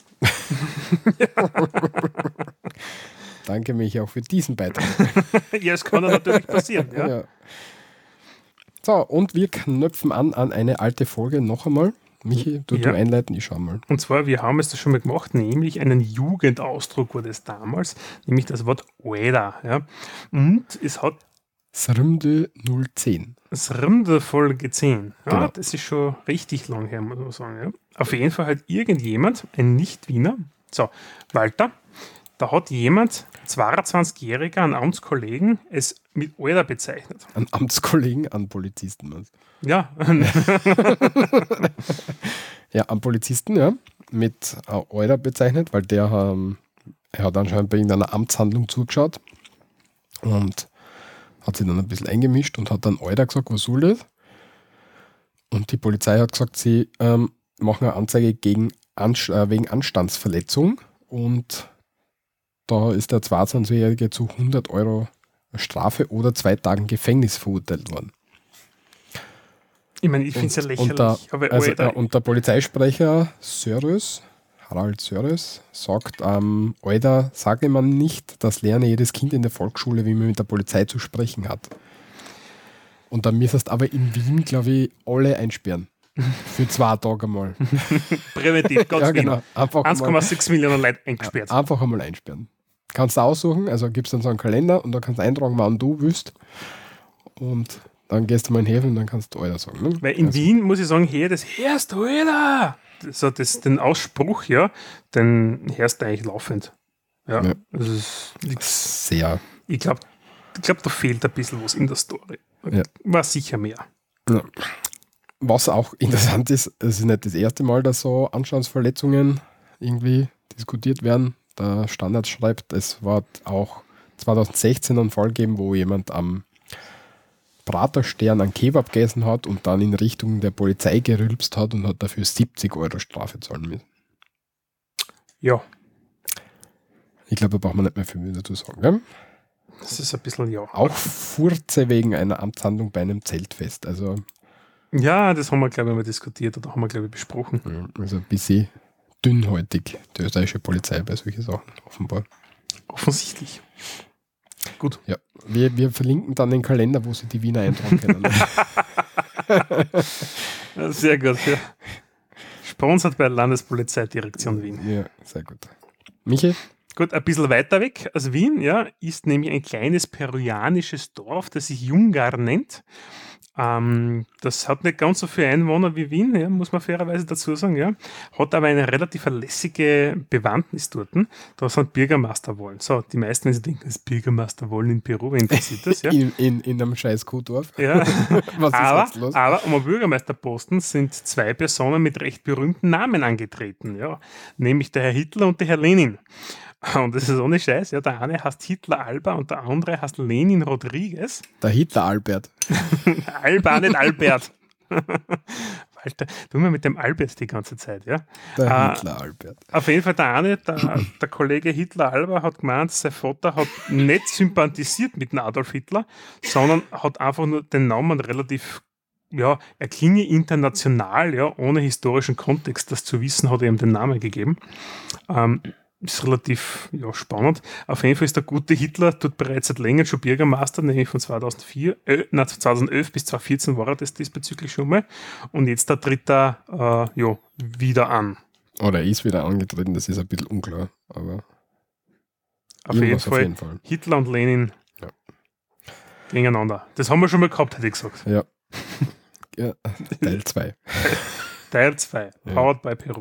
Danke mich auch für diesen Beitrag.
Ja, es kann ja natürlich passieren, ja.
Ja. So, und wir knöpfen an an eine alte Folge noch einmal. Michi, du,
Ja.
du einleiten, ich schau mal.
Und zwar, wir haben es das schon mal gemacht, nämlich einen Jugendausdruck war das damals, nämlich das Wort Oeda. Ja. Und es hat
Srmde null zehn.
das Rinderfolge zehn. Ja,
Genau.
das ist schon richtig lang her, muss man sagen. Ja. Auf jeden Fall hat irgendjemand, ein Nicht-Wiener, so, Walter, da hat jemand, zweiundzwanzigjähriger, einen Amtskollegen, es mit Oeda bezeichnet.
An Amtskollegen, an Polizisten. meinst du?
Ja,
Ja, an Polizisten, ja, mit äh, Eurer bezeichnet, weil der ähm, er hat anscheinend bei irgendeiner Amtshandlung zugeschaut und hat sich dann ein bisschen eingemischt und hat dann Eurer gesagt, was soll das? Und die Polizei hat gesagt, sie ähm, machen eine Anzeige gegen Anst äh, wegen Anstandsverletzung, und da ist der zweiundzwanzigjährige zu hundert Euro Strafe oder zwei Tagen Gefängnis verurteilt worden.
ich meine, ich finde es ja lächerlich.
Und der,
aber
also,
Oeda,
äh, und der Polizeisprecher Sörös, Harald Sörös, sagt, ähm, Alter, sage man nicht, das lerne jedes Kind in der Volksschule, wie man mit der Polizei zu sprechen hat. Und dann müsstest aber in Wien, glaube ich, alle einsperren. Für zwei Tage mal.
präventiv, ganz
Ja,
Wien.
genau. Einfach
eins
mal,
Komma sechs Millionen Leute eingesperrt.
einfach einmal einsperren. Kannst du aussuchen, also gibst dann so einen Kalender und da kannst du eintragen, wann du willst. Und dann gehst du mal in den Häfen und dann kannst du Alter sagen. Ne?
Weil in
Also,
Wien muss ich sagen, hier, das hörst du, Alter! So, das, den Ausspruch, ja, den hörst du eigentlich laufend. Ja,
Ja.
das ist nix.
sehr.
Ich glaube, ich glaub, da fehlt ein bisschen was in der Story.
Ja.
War sicher mehr.
Ja. Was auch interessant ist, es ist nicht das erste Mal, dass so Anstandsverletzungen irgendwie diskutiert werden. Der Standard schreibt, es war auch zwanzig sechzehn einen Fall gegeben, wo jemand am Praterstern einen Kebab gegessen hat und dann in Richtung der Polizei gerülpst hat und hat dafür siebzig Euro Strafe zahlen müssen.
Ja,
Ich glaube, da braucht man nicht mehr viel dazu sagen. Gell?
das ist ein bisschen, ja.
Auch Furze wegen einer Amtshandlung bei einem Zeltfest. Also,
Ja, das haben wir, glaube ich, mal diskutiert oder haben wir, glaube ich, besprochen.
ja, also ein bisschen dünnhäutig, die österreichische Polizei bei solchen Sachen, offenbar.
Offensichtlich. Gut.
Ja, wir, wir verlinken dann den Kalender, wo sie die Wiener eintragen können.
Ja, sehr gut. Ja. Sponsert bei der Landespolizeidirektion Wien.
Ja, sehr gut. Michi?
Gut, ein bisschen weiter weg als Wien, ja, ist nämlich ein kleines peruanisches Dorf, das sich Jungar nennt. Ähm, das hat nicht ganz so viele Einwohner wie Wien, ja, muss man fairerweise dazu sagen, ja. Hat aber eine relativ lässige Bewandtnis dort. Da sind Bürgermeisterwahlen. So, die meisten, wenn sie denken, das Bürgermeisterwahlen in Peru, wen interessiert das, ja?
In, in, in einem scheiß Kuhdorf.
Ja.
Was ist
aber,
jetzt los?
aber um einen Bürgermeisterposten sind zwei Personen mit recht berühmten Namen angetreten, ja. Nämlich der Herr Hitler und der Herr Lenin. Und das ist ohne Scheiß, ja. Der eine heißt Hitler Alba und der andere heißt Lenin Rodriguez.
Der Hitler Albert.
Alba, nicht Albert. Walter, tu mir mit dem Albert die ganze Zeit, ja.
Der
Äh,
Hitler Albert.
Auf jeden Fall der eine, der, der Kollege Hitler Alba hat gemeint, sein Vater hat nicht sympathisiert mit dem Adolf Hitler, sondern hat einfach nur den Namen relativ, ja, er klinge international, ja, ohne historischen Kontext, das zu wissen, hat er ihm den Namen gegeben. Ähm, ist relativ, ja, spannend. Auf jeden Fall ist der gute Hitler dort bereits seit längerem schon Bürgermeister, nämlich von zweitausendvier, äh, nein, zweitausendelf bis zweitausendvierzehn war er das diesbezüglich schon mal. Und jetzt da tritt er äh, ja, wieder an.
Oder er ist wieder angetreten, das ist ein bisschen unklar, aber
Auf jeden,
irgendwas
Fall,
auf jeden Fall.
Hitler und Lenin
Ja.
gegeneinander. Das haben wir schon mal gehabt, hätte ich gesagt.
Ja. Ja, Teil zwei.
Teil zwei,
Ja.
Powered by Peru.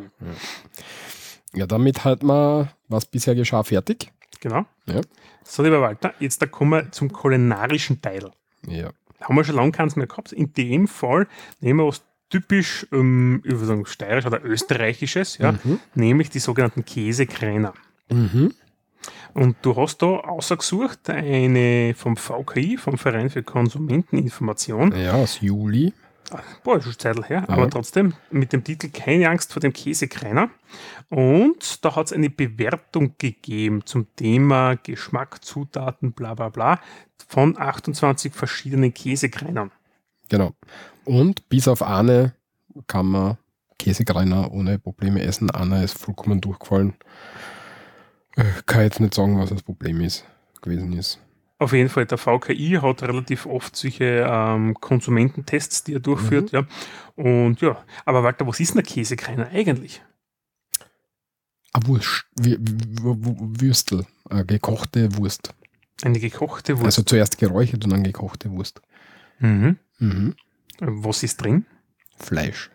Ja, damit hat man, was bisher geschah, fertig.
Genau.
Ja.
So, lieber Walter, jetzt da kommen wir zum kulinarischen Teil.
Ja.
Haben wir schon lange keins mehr gehabt. In dem Fall nehmen wir was typisch, ähm, ich würde sagen, steirisch oder österreichisches, ja,
Mhm.
nämlich die sogenannten Käsekräner.
Mhm.
Und du hast da ausgesucht eine vom V K I, vom Verein für Konsumenteninformation.
Ja, aus Juli.
Boah, ist schon Zeit her, aber trotzdem mit dem Titel Keine Angst vor dem Käsekreiner. Und da hat es eine Bewertung gegeben zum Thema Geschmack, Zutaten, bla bla bla, von achtundzwanzig verschiedenen Käsekreinern.
Genau. Und bis auf eine kann man Käsekreiner ohne Probleme essen. Einer ist vollkommen durchgefallen. Äh, kann jetzt nicht sagen, was das Problem ist, gewesen ist.
Auf jeden Fall, der V K I hat relativ oft solche ähm, Konsumententests, die er durchführt.
Mhm.
Ja. Und ja, aber Walter, was ist denn der Käsekreiner eigentlich?
Eine Wurst, Wü- Wü- Wü- Würstel, eine gekochte Wurst.
Eine gekochte Wurst.
Also zuerst geräuchert und dann gekochte Wurst.
Mhm.
Mhm.
Was ist drin?
Fleisch.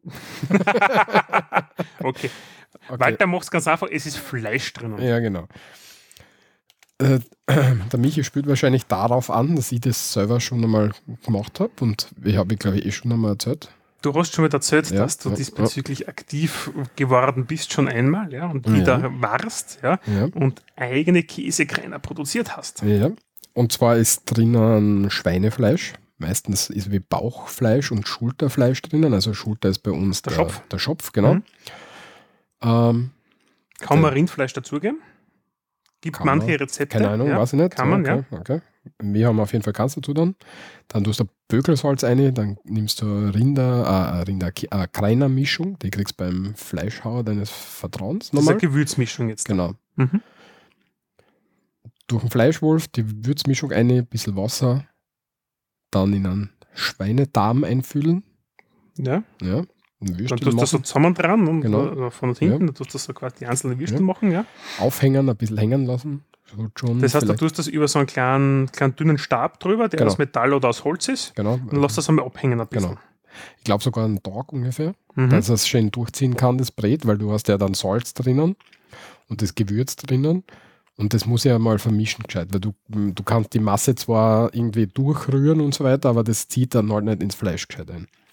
Okay.
Okay.
Walter macht es ganz einfach, es ist Fleisch drinnen.
Ja, genau. Äh, der Michi spielt wahrscheinlich darauf an, dass ich das selber schon einmal gemacht habe und ich habe, glaube ich, eh schon einmal erzählt.
Du hast schon mal erzählt,
Ja,
dass du
ja,
diesbezüglich aktiv geworden bist, schon einmal, ja, und wieder
Ja.
warst, ja,
Ja.
und eigene Käsekreiner produziert hast.
Ja. Und zwar ist drinnen Schweinefleisch. Meistens ist wie Bauchfleisch und Schulterfleisch drinnen. Also Schulter ist bei uns
Der
der,
Schopf.
der Schopf, genau.
Mhm.
Ähm,
Kann man
Der-
Rindfleisch dazugeben? Gibt
Kann
manche
man.
Rezepte.
keine Ahnung,
ja,
weiß ich nicht.
Kann man,
okay,
ja.
Okay. Wir haben auf jeden Fall kannst dazu dann. Dann tust du Bökelsalz rein, dann nimmst du Rinder, äh, Rinder, äh, Kreiner-Mischung, die kriegst du beim Fleischhauer deines Vertrauens
Das ist eine
nochmal.
Gewürzmischung jetzt.
Genau.
Mhm.
Durch den Fleischwolf die Würzmischung rein, ein bisschen Wasser, dann in einen Schweinedarm einfüllen.
Ja.
Ja. Ein
Dann
Würstel
tust du das so
machen,
zusammen dran und
Genau.
äh, von und hinten,
Ja.
dann tust du das so quasi die einzelnen Würstel
Ja.
machen, ja.
aufhängen, ein bisschen hängen lassen. So schon
Das heißt, du
vielleicht-
tust das über so einen kleinen, kleinen dünnen Stab drüber, der
Genau.
aus Metall oder aus Holz ist,
Genau.
und lass das einmal abhängen ein bisschen.
Genau. Ich glaube sogar einen Tag ungefähr,
Mhm.
dass es schön durchziehen kann, das Brät, weil du hast ja dann Salz drinnen und das Gewürz drinnen. Und das muss ja mal vermischen gescheit, weil du, du kannst die Masse zwar irgendwie durchrühren und so weiter, aber das zieht dann halt nicht ins Fleisch gescheit ein.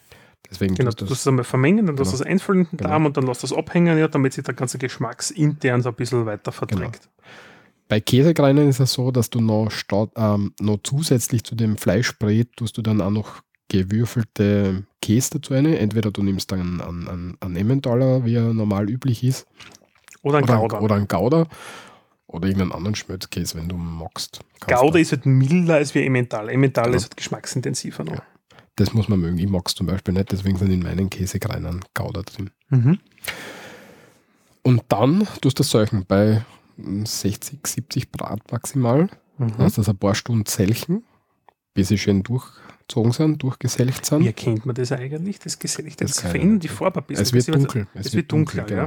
Deswegen
Genau,
tust
du
du
musst
das,
es einmal vermengen, dann
Genau.
lässt du es einfüllen in den
Genau.
Darm und dann lässt du es abhängen, ja, damit sich der ganze Geschmacksintern so ein bisschen weiter verdrängt.
Bei Käsekreinen ist es so, dass du noch, statt, ähm, noch zusätzlich zu dem Fleischbrät tust du dann auch noch gewürfelte Käse dazu rein. Entweder du nimmst dann einen, einen, einen Emmentaler, wie er normal üblich ist,
Oder ein
oder,
Gouda.
oder einen Gouda oder irgendeinen anderen Schmelzkäse, wenn du magst. Kannst
Gouda
du-
ist halt milder als wie Emmentaler. Emmentaler
Genau.
ist halt geschmacksintensiver noch.
Ja. Das muss man mögen. Ich mag es zum Beispiel nicht, deswegen sind in meinen Käsekreinen Gouda drin.
Mhm.
Und dann tust du das Säuchen bei sechzig, siebzig Grad maximal.
Mhm.
Lass das ein paar Stunden selchen, bis sie schön durchgezogen sind, durchgeselcht sind.
Wie erkennt man das eigentlich? Das Gesächte, das,
Das
das
kann ich
verändert
nicht
die
sagen.
Farbe ein bisschen.
Es wird
Das ist-
dunkel.
Es wird dunkler,
genau.
ja.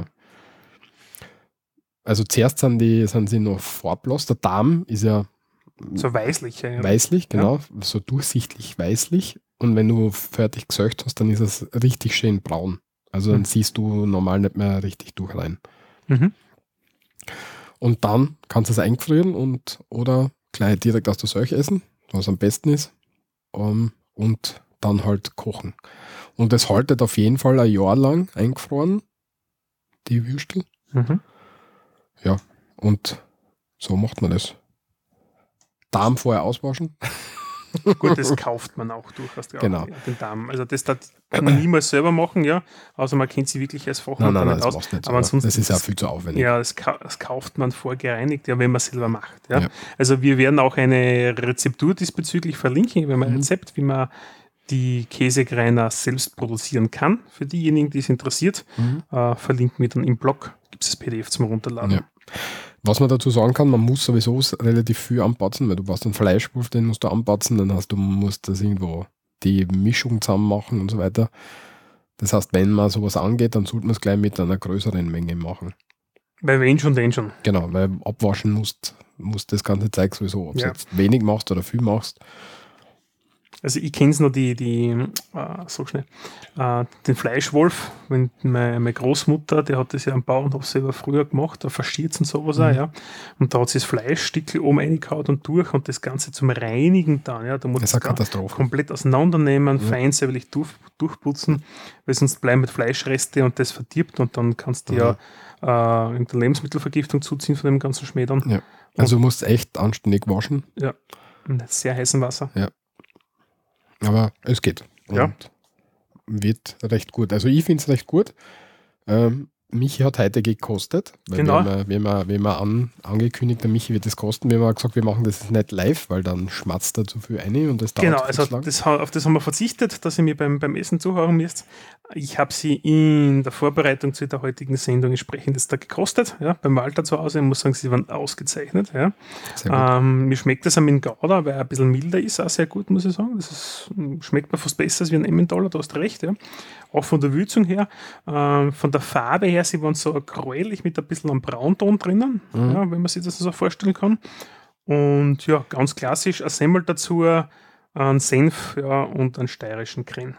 Also zuerst sind, die, sind sie noch farblos. Der Darm ist ja
So weißlich. Ja.
weißlich, genau, so durchsichtig weißlich. Und wenn du fertig gesöcht hast, dann ist es richtig schön braun. Also dann
Mhm.
siehst du normal nicht mehr richtig durch rein.
Mhm.
Und dann kannst du es eingefrieren und oder gleich direkt aus der Seuche essen, was am besten ist. Um, und dann halt kochen. Und das haltet auf jeden Fall ein Jahr lang eingefroren, die Würstel.
Mhm.
Und so macht man das. Darm vorher auswaschen.
Gut, das kauft man auch durchaus. Ja,
Genau.
Den Darm. Also das darf man niemals selber machen, ja. Außer man kennt sie wirklich als Fachmann
Nein, nein, nein,
damit
das
aus.
machst du nicht so.
Aber ansonsten
das ist ja
das-
viel zu aufwendig.
Ja, das, ka das kauft man vorgereinigt, ja, wenn man selber macht. Ja.
Ja.
Also wir werden auch eine Rezeptur diesbezüglich verlinken, wir haben ein
Mhm.
Rezept, wie man die Käsekreiner selbst produzieren kann. Für diejenigen, die es interessiert,
Mhm.
äh, verlinken wir dann im Blog, gibt es das P D F zum Runterladen.
Ja. Was man dazu sagen kann, man muss sowieso relativ viel anpatzen, weil du brauchst einen Fleischwurf, den musst du anpatzen, dann hast du musst das irgendwo die Mischung zusammen machen und so weiter. Das heißt, wenn man sowas angeht, dann sollte man es gleich mit einer größeren Menge machen.
Bei wenn schon, den schon.
Genau, weil abwaschen musst, musst das ganze Zeug sowieso, ob du
Ja.
jetzt wenig machst oder viel machst.
Also ich kenne es noch, die, die äh, so schnell, äh, den Fleischwolf, wenn meine, meine Großmutter, die hat das ja am Bauernhof selber früher gemacht, da verschiert und sowas
Mhm.
auch, ja. Und da hat sie das Fleischstückel oben reingehauen und durch und das Ganze zum Reinigen dann, ja. Da muss
Das ist
man
eine Katastrophe.
komplett auseinandernehmen,
Mhm.
fein säuberlich durch, durchputzen, weil sonst bleiben mit Fleischreste und das verdirbt und dann kannst du
Mhm.
ja äh, irgendeine Lebensmittelvergiftung zuziehen von dem ganzen Schmäh dann.
Ja. Also du musst echt anständig waschen,
In sehr heißem Wasser.
aber es geht. Und
Ja.
wird recht gut. Also ich finde es recht gut. Ähm, Michi hat heute gekostet, weil
Genau.
wir haben, wir haben, wir haben an, angekündigt, der Michi wird das kosten. Wir haben gesagt, wir machen das nicht live, weil dann schmatzt er zu viel rein und das dauert
Genau,
viel
also
zu lang.
das, ha- auf das haben wir verzichtet, dass ihr mir beim, beim Essen zuhören müsst. Ich habe sie in der Vorbereitung zu der heutigen Sendung entsprechend jetzt da gekostet, ja, beim Walter zu Hause. Ich muss sagen, sie waren ausgezeichnet. Ja.
Sehr gut.
Ähm, mir schmeckt das auch mit dem Gouda, weil er ein bisschen milder ist, auch sehr gut, muss ich sagen. Das ist, schmeckt mir fast besser als wie ein Emmentaler, du hast recht. Ja. Auch von der Würzung her, ähm, von der Farbe her, sie waren so gräulich mit ein bisschen einem Braunton drinnen,
Mhm.
ja, wenn man sich das so vorstellen kann. Und ja, ganz klassisch, ein Semmel dazu, ein Senf, ja, und einen steirischen Creme.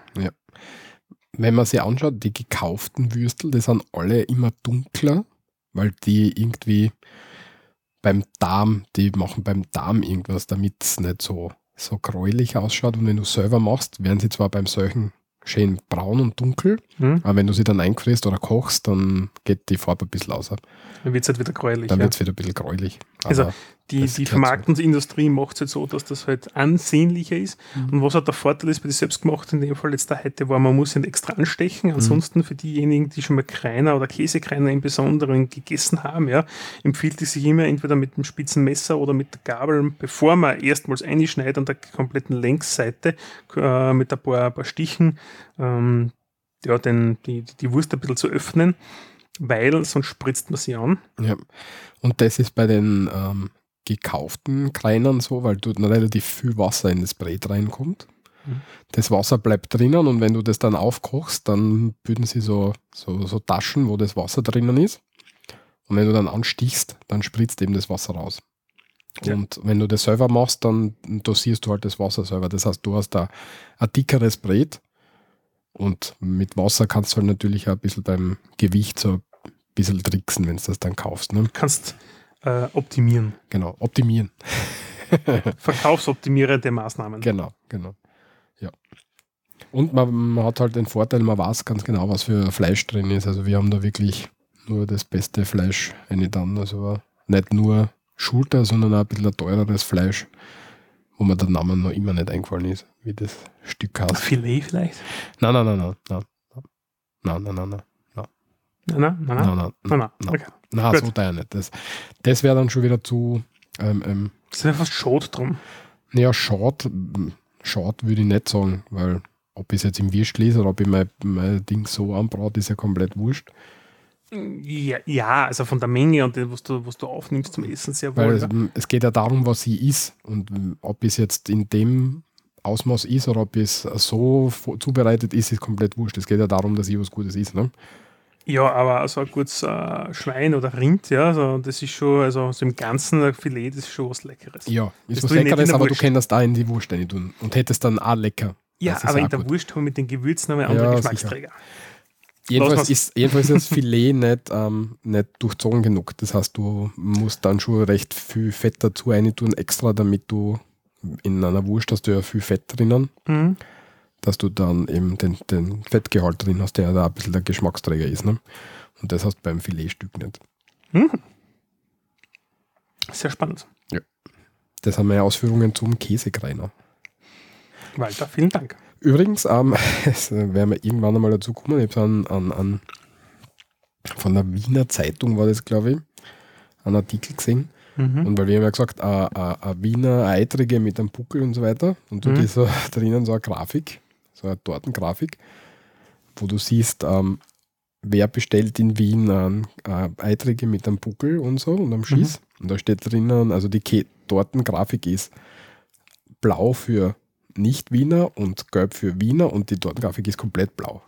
Wenn man sich anschaut, die gekauften Würstel, die sind alle immer dunkler, weil die irgendwie beim Darm, die machen beim Darm irgendwas, damit es nicht so, so gräulich ausschaut. Und wenn du selber machst, werden sie zwar beim solchen schön braun und dunkel,
Hm?
aber wenn du sie dann einfrierst oder kochst, dann geht die Farbe ein bisschen aus.
Dann wird es halt wieder gräulich.
Dann
Ja.
wird es wieder ein bisschen gräulich.
Also,
Aber
Die,
das
die
gehört
Vermarktungsindustrie macht es halt so, dass das halt ansehnlicher ist.
Mhm.
Und was halt der Vorteil ist bei den selbstgemachten, in dem Fall jetzt da heute war, man muss ihn extra anstechen. Ansonsten für diejenigen, die schon mal Kreiner oder Käsekreiner im Besonderen gegessen haben, ja, empfiehlt es sich immer entweder mit dem spitzen Messer oder mit der Gabel, bevor man erstmals einschneidet an der kompletten Längsseite äh, mit ein paar, ein paar Stichen, ähm, ja, den, die, die Wurst ein bisschen zu öffnen, weil sonst spritzt man sie an.
Ja. Und das ist bei den ähm, gekauften Kreinern so, weil dort noch relativ viel Wasser in das Brät reinkommt.
Mhm.
Das Wasser bleibt drinnen und wenn du das dann aufkochst, dann bilden sie so, so, so Taschen, wo das Wasser drinnen ist. Und wenn du dann anstichst, dann spritzt eben das Wasser raus.
Ja.
Und wenn du das selber machst, dann dosierst du halt das Wasser selber. Das heißt, du hast da ein dickeres Brät und mit Wasser kannst du halt natürlich auch ein bisschen beim Gewicht so ein bisschen tricksen, wenn du das dann kaufst. Ne?
Kannst äh, optimieren.
Genau, optimieren.
Verkaufsoptimierende Maßnahmen.
Genau, genau. Ja. Und man, man hat halt den Vorteil, man weiß ganz genau, was für Fleisch drin ist. Also wir haben da wirklich nur das beste Fleisch dann. Also nicht nur Schulter, sondern auch ein bisschen teureres Fleisch, wo mir der Name noch immer nicht eingefallen ist, wie das Stück heißt.
Filet vielleicht?
Nein, nein, nein, nein, nein. Nein, nein, nein, nein.
Nein, nein, nein.
Nein, nein,
nein,
nein,
nein.
nein.
Okay.
Nein,
Gut.
so teuer nicht. Das, das wäre dann schon wieder zu, ähm, ähm,
Das ist ja fast schade drum.
naja, schade, schade würde ich nicht sagen, weil ob ich es jetzt im Würstel ist oder ob ich mein, mein Ding so anbrate, ist ja komplett wurscht.
Ja, ja, also von der Menge und dem, was du, was du aufnimmst zum Essen, sehr
Weil
wohl.
es,
Ja.
es geht ja darum, was sie ist und ob es jetzt in dem Ausmaß ist oder ob es so vo- zubereitet ist, ist komplett wurscht. Es geht ja darum, dass ich was Gutes ist. Ne?
Ja, aber so ein gutes äh, Schwein oder Rind, ja, also das ist schon, also so im Ganzen ein Filet, das ist schon was Leckeres.
Ja, ist
Das
was
tue ich nicht in
Leckeres,
der
aber du
Wurst.
kannst da in die Wurst rein tun und hättest dann auch lecker.
Ja,
Das ist
aber
auch
in der
gut.
Wurst haben wir mit den Gewürzen noch andere
Ja,
Geschmacksträger.
Jedenfalls
Lass
ist, jedenfalls ist das Filet nicht, ähm, nicht durchzogen genug. Das heißt, du musst dann schon recht viel Fett dazu rein tun, extra, damit du in einer Wurst hast du ja viel Fett drinnen,
Mhm.
dass du dann eben den, den Fettgehalt drin hast, der da ein bisschen der Geschmacksträger ist. Ne? Und das hast du beim Filetstück nicht.
Sehr spannend.
Das haben meine Ausführungen zum Käsekreiner.
Walter, vielen Dank.
Übrigens, ähm, es werden wir irgendwann einmal dazu kommen, ich habe so an, an, an von der Wiener Zeitung war das, glaube ich, einen Artikel gesehen.
Mhm.
Und weil wir haben ja gesagt, eine Wiener Eitrige mit einem Buckel und so weiter. Und dort
Mhm.
ist so drinnen so eine Grafik, so eine Tortengrafik, wo du siehst, ähm, wer bestellt in Wien ein äh, Eitrige mit einem Buckel und so und am Schieß. Und da steht drinnen, also die Ke- Tortengrafik ist blau für Nicht-Wiener und gelb für Wiener und die Tortengrafik ist komplett blau.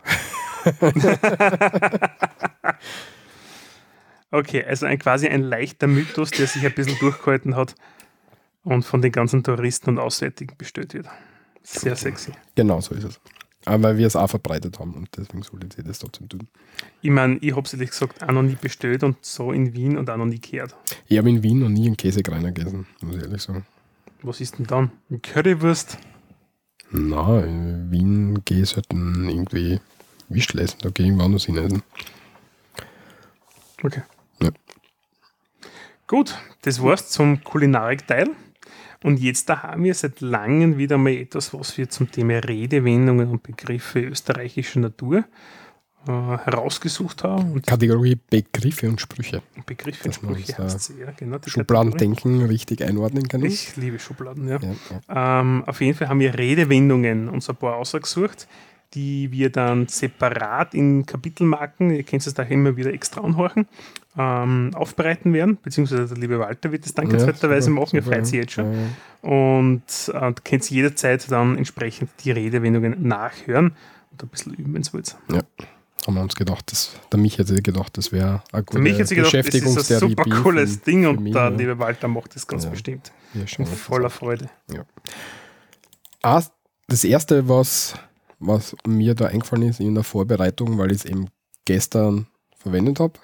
Okay, also ein, quasi ein leichter Mythos, der sich ein bisschen durchgehalten hat und von den ganzen Touristen und Auswärtigen bestellt wird. Sehr sexy.
Genau so ist es. Aber weil wir es auch verbreitet haben und deswegen solltet ihr das trotzdem tun.
Ich meine, ich habe es ehrlich gesagt auch noch nie bestellt und so in Wien und auch noch nie gehört.
Ich habe in Wien noch nie einen Käsekreiner gegessen, muss ich ehrlich sagen.
Was ist denn dann? Eine Currywurst?
Na, in Wien gehe ich halt irgendwie Wischl essen, da gehe ich irgendwann anders hin essen.
Okay.
Ja.
Gut, das war's zum Kulinarikteil. Und jetzt da haben wir seit langem wieder mal etwas, was wir zum Thema Redewendungen und Begriffe österreichischer Natur äh, herausgesucht haben. Und
Kategorie Begriffe und Sprüche.
Begriffe und
dass man
Sprüche
das, äh,
heißt sie, ja, genau. Die Kategorie.
Schubladendenken richtig einordnen können.
Ich liebe Schubladen, ja.
Ja, ja.
Ähm, auf jeden Fall haben wir Redewendungen uns ein paar ausgesucht, die wir dann separat in Kapitelmarken, ihr könnt es da immer wieder extra anhorchen, ähm, aufbereiten werden, beziehungsweise der liebe Walter wird das dankenswerterweise
super,
machen, er
super,
freut sich jetzt schon.
ja, ja.
Und äh, da könnt ihr jederzeit dann entsprechend die Redewendungen nachhören und ein bisschen üben, wenn ihr wollt.
Ja. Haben wir uns gedacht, das, der Mich hat sich gedacht, das wäre eine
Für
gute
mich hat sich gedacht, das ist ein
Beschäftigungstherapie
super cooles
für-
Ding
für
und
mich,
der
ja.
liebe Walter macht das ganz
Ja.
bestimmt.
Ja, schon.
Mit voller Freude.
Ja. Ah, das erste, was, was mir da eingefallen ist in der Vorbereitung, weil ich es eben gestern verwendet habe.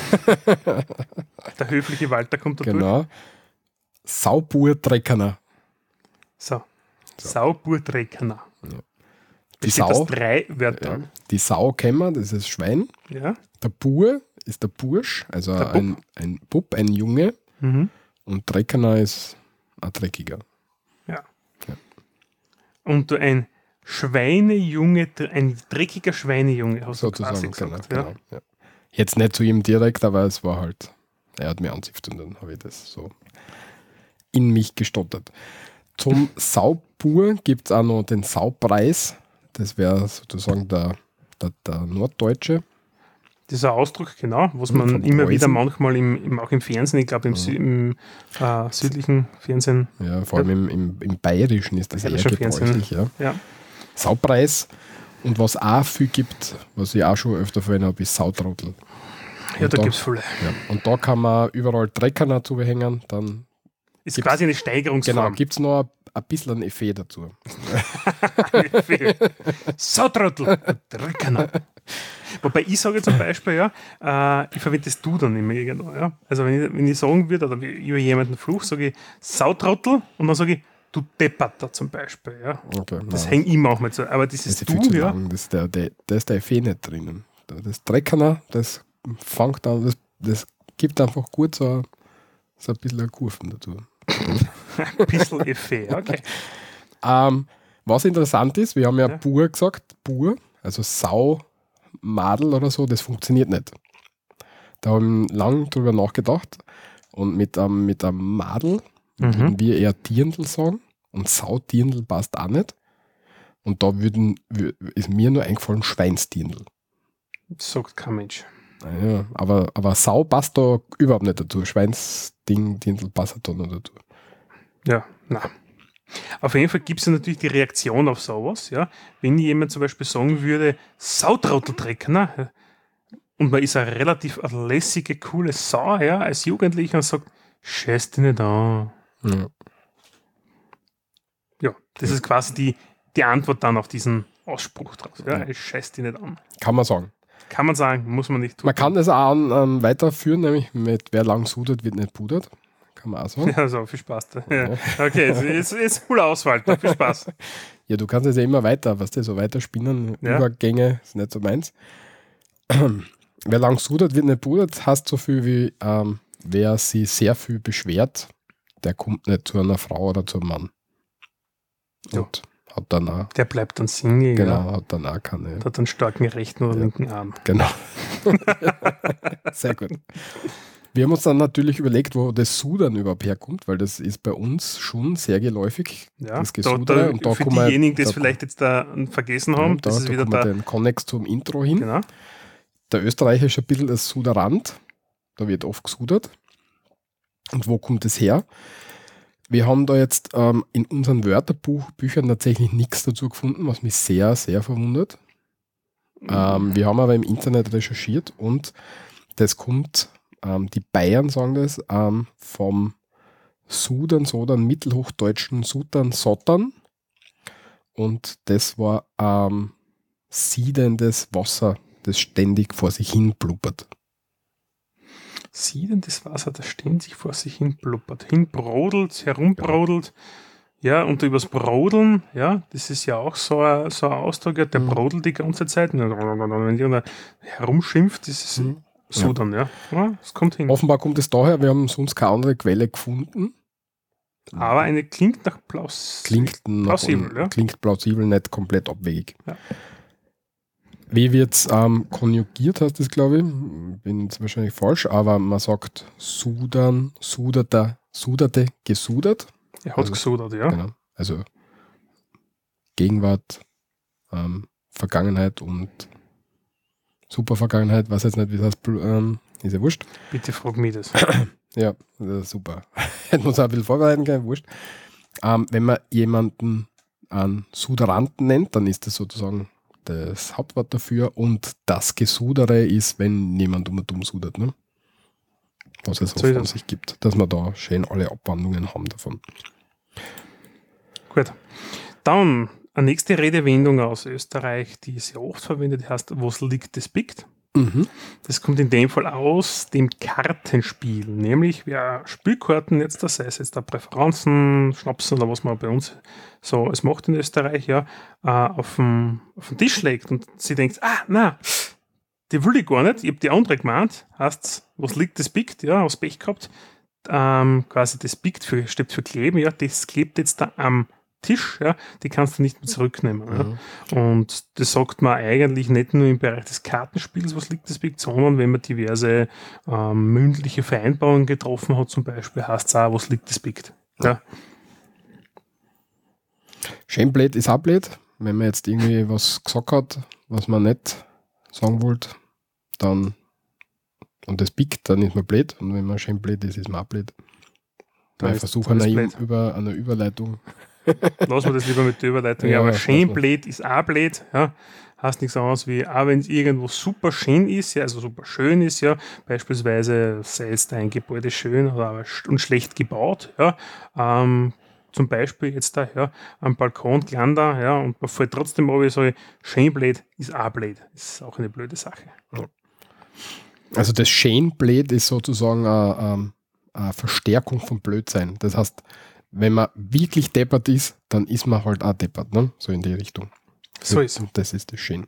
Der höfliche Walter kommt da durch.
Genau. Saubur-Treckerner.
So. Sauburtreckerner.
Die
Besteht aus
Sau,
drei Wörtern.
ja, die Sau kennen wir, das ist das Schwein.
Ja.
Der Bur ist der Bursch, also
Der Bub.
ein, ein Bub, ein Junge.
Mhm.
Und Treckerner ist ein Dreckiger.
Ja.
Ja.
Und du ein Schweinejunge, ein dreckiger Schweinejunge, hast du quasi
Sozusagen,
gesagt.
genau.
ja.
genau ja. Jetzt nicht zu ihm direkt, aber es war halt, er hat mir anzipft und dann habe ich das so in mich gestottert. Zum Saubur gibt es auch noch den Saupreis. Das wäre sozusagen der, der, der Norddeutsche.
Dieser Ausdruck, genau, was
Mhm,
man
vom
immer
Preußen.
wieder manchmal im, im, auch im Fernsehen, ich glaube im, Sü im äh, südlichen Fernsehen,
Ja, vor allem im, im, im Bayerischen ist das eher
Bayerischen Fernsehen.
gebräuchlich. Ja.
ja.
Saupreis. Und was auch viel gibt, was ich auch schon öfter verwendet habe, ist Sautrottel.
Ja,
Und
da
da-
gibt es viele.
Ja. Und da kann man überall Trecker dazu behängen. Dann
Ist
gibt's-
quasi eine
genau,
Steigerungsform.
gibt es noch ein, ein bisschen ein Effet dazu.
Sautrottel, Dreckerner. Wobei ich sage zum Beispiel, ja, äh, ich verwende das Du dann immer irgendwo. Ja. Also wenn ich, wenn ich sagen würde, oder wie- über jemanden fluch, sage ich Sautrottel und dann sage ich du Depperter zum Beispiel, ja.
Okay,
Das
nein.
hängt immer auch mal so. Aber dieses
Das ist viel
Du,
zu
ja,
lang. Das ist der, der, da ist der Effekt nicht drinnen. Das Dreckerner, das fängt an, das, das gibt einfach gut so, so ein bisschen eine Kurven dazu.
ein bisschen Effekt, okay.
Ähm, was interessant ist, wir haben ja,
Ja.
Bur gesagt, Bur, also Sau, Madel oder so, das funktioniert nicht. Da haben wir lang drüber nachgedacht und mit einem mit einem Madel
Mhm.
würden wir eher Dirndl sagen und Sau-Dirndl passt auch nicht. Und da würden, wür- ist mir nur eingefallen Schweinsdirndl.
Sagt kein Mensch.
Ja, aber, aber Sau passt da überhaupt nicht dazu. Schweinsding, Dirndl passt da nicht dazu.
Ja, na. Auf jeden Fall gibt es ja natürlich die Reaktion auf sowas, ja. Wenn jemand zum Beispiel sagen würde, Sautrotteldrecker, ne? Und man ist eine relativ lässige, coole Sau, ja, als Jugendlicher und sagt, scheiß dich nicht an.
Ja.
Ja, das ist quasi die, die Antwort dann auf diesen Ausspruch draus. Ja, ich scheiß dich nicht an.
Kann man sagen.
Kann man sagen, muss man nicht tun.
Man kann das auch an, ähm, weiterführen, nämlich mit wer lang sudert, wird nicht pudert. Kann man auch sagen.
Ja, so, viel Spaß. Da. Ja. Okay, jetzt, jetzt, jetzt coole Auswahl. Da. Viel Spaß.
Ja, du kannst es ja immer weiter, weißt du, so weiter spinnen.
Ja.
Übergänge ist nicht so meins. Wer lang sudert, wird nicht pudert, heißt so viel wie, ähm, wer sich sehr viel beschwert, der kommt nicht zu einer Frau oder zu einem Mann.
Ja.
Und hat dann auch,
Der bleibt dann Single,
genau,
ja.
hat dann auch keine.
Hat einen starken rechten oder
Ja.
linken Arm.
Genau. Sehr gut. Wir haben uns dann natürlich überlegt, wo das Sudern überhaupt herkommt, weil das ist bei uns schon sehr geläufig.
Ja,
das
da,
Gesudere.
da,
Und da
für
kommen wir-
diejenigen, die es
da-
vielleicht jetzt da vergessen haben,
da,
das ist
da
wieder
kommen wir
da.
den Konnex zum Intro hin.
Genau.
Der Österreicher ist ein bisschen das Suderand. Da wird oft gesudert. Und wo kommt es her? Wir haben da jetzt ähm, in unseren Wörterbüchern tatsächlich nichts dazu gefunden, was mich sehr, sehr verwundert. Ähm, wir haben aber im Internet recherchiert und das kommt, ähm, die Bayern sagen das, ähm, vom Sudern, Sodern, mittelhochdeutschen Sudern, Sottern. Und das war ähm, siedendes Wasser, das ständig vor sich hin blubbert.
Siedendes Wasser, das ständig vor sich hin blubbert, hinbrodelt, herumbrodelt. Ja, und übers Brodeln, ja, das ist ja auch so ein, so ein Ausdruck, ja, der
Mhm.
brodelt die ganze Zeit. Und wenn jemand herumschimpft, das ist
Mhm.
Sudern, ja. ja. Das kommt hin.
Offenbar kommt es daher, wir haben sonst keine andere Quelle gefunden.
Aber eine klingt nach Plaus.
Klingt nach-
plausibel, ja.
Klingt plausibel, nicht komplett abwegig.
Ja.
Wie wird es ähm, konjugiert, heißt das, glaube ich. Bin jetzt wahrscheinlich falsch, aber man sagt Sudern, Suderte, Suderte, gesudert.
Er hat
Also,
gesudert, ja.
Genau. Also Gegenwart, ähm, Vergangenheit und Supervergangenheit, weiß jetzt nicht, wie das heißt, bl- ähm, ist ja wurscht.
Bitte frag mich das.
Ja, das ist super. Hätten wir uns auch ein bisschen vorbereiten können, wurscht. Ähm, wenn man jemanden einen Suderanten nennt, dann ist das sozusagen das Hauptwort dafür und das Gesudere ist, wenn jemand um und um sudert, ne? Was es so
So ist
von
es.
sich gibt, dass wir da schön alle Abwandlungen haben davon.
Gut. Dann eine nächste Redewendung aus Österreich, die sehr oft verwendet heißt, was liegt, das biegt.
Mhm.
Das kommt in dem Fall aus dem Kartenspiel, nämlich wer Spielkarten jetzt, das heißt jetzt da Präferenzen, Schnapsen oder was man bei uns so als macht in Österreich, ja, äh, auf, den, auf den Tisch legt und sie denkt, ah, na, die will ich gar nicht, ich habe die andere gemeint, heißt, was liegt, das biegt, ja, aus Pech gehabt, ähm, quasi das biegt für, steht für kleben, ja, das klebt jetzt da am Tisch, ja, die kannst du nicht mehr zurücknehmen.
Mhm.
Ja. Und das sagt man eigentlich nicht nur im Bereich des Kartenspiels, was liegt das biegt, sondern wenn man diverse ähm, mündliche Vereinbarungen getroffen hat, zum Beispiel, heißt es auch, was liegt das biegt. Ja.
Schön blöd ist auch blöd. Wenn man jetzt irgendwie was gesagt hat, was man nicht sagen wollte, dann und das biegt, dann ist man blöd. Und wenn man schön blöd ist, ist man auch blöd.
Dann
Weil
ist-
versuche
dann ist
eine,
blöd.
über, eine Überleitung.
Lassen wir das lieber mit der Überleitung.
Ja,
Ja, aber
lass
schön
mal.
blöd ist auch blöd. Ja. Heißt nichts anderes wie, auch wenn es irgendwo super schön ist, ja, also super schön ist, ja, beispielsweise sei es ein Gebäude schön oder aber sch- und schlecht gebaut, ja, ähm, zum Beispiel jetzt da, ja, am Balkon Glander, ja, und man fällt trotzdem runter, so schön blöd ist auch blöd. Ist auch eine blöde Sache.
Also das schön blöd ist sozusagen eine, ähm, eine Verstärkung von Blödsein. Das heißt, wenn man wirklich deppert ist, dann ist man halt auch deppert, ne? So in die Richtung.
So ist es.
Und das ist das schön.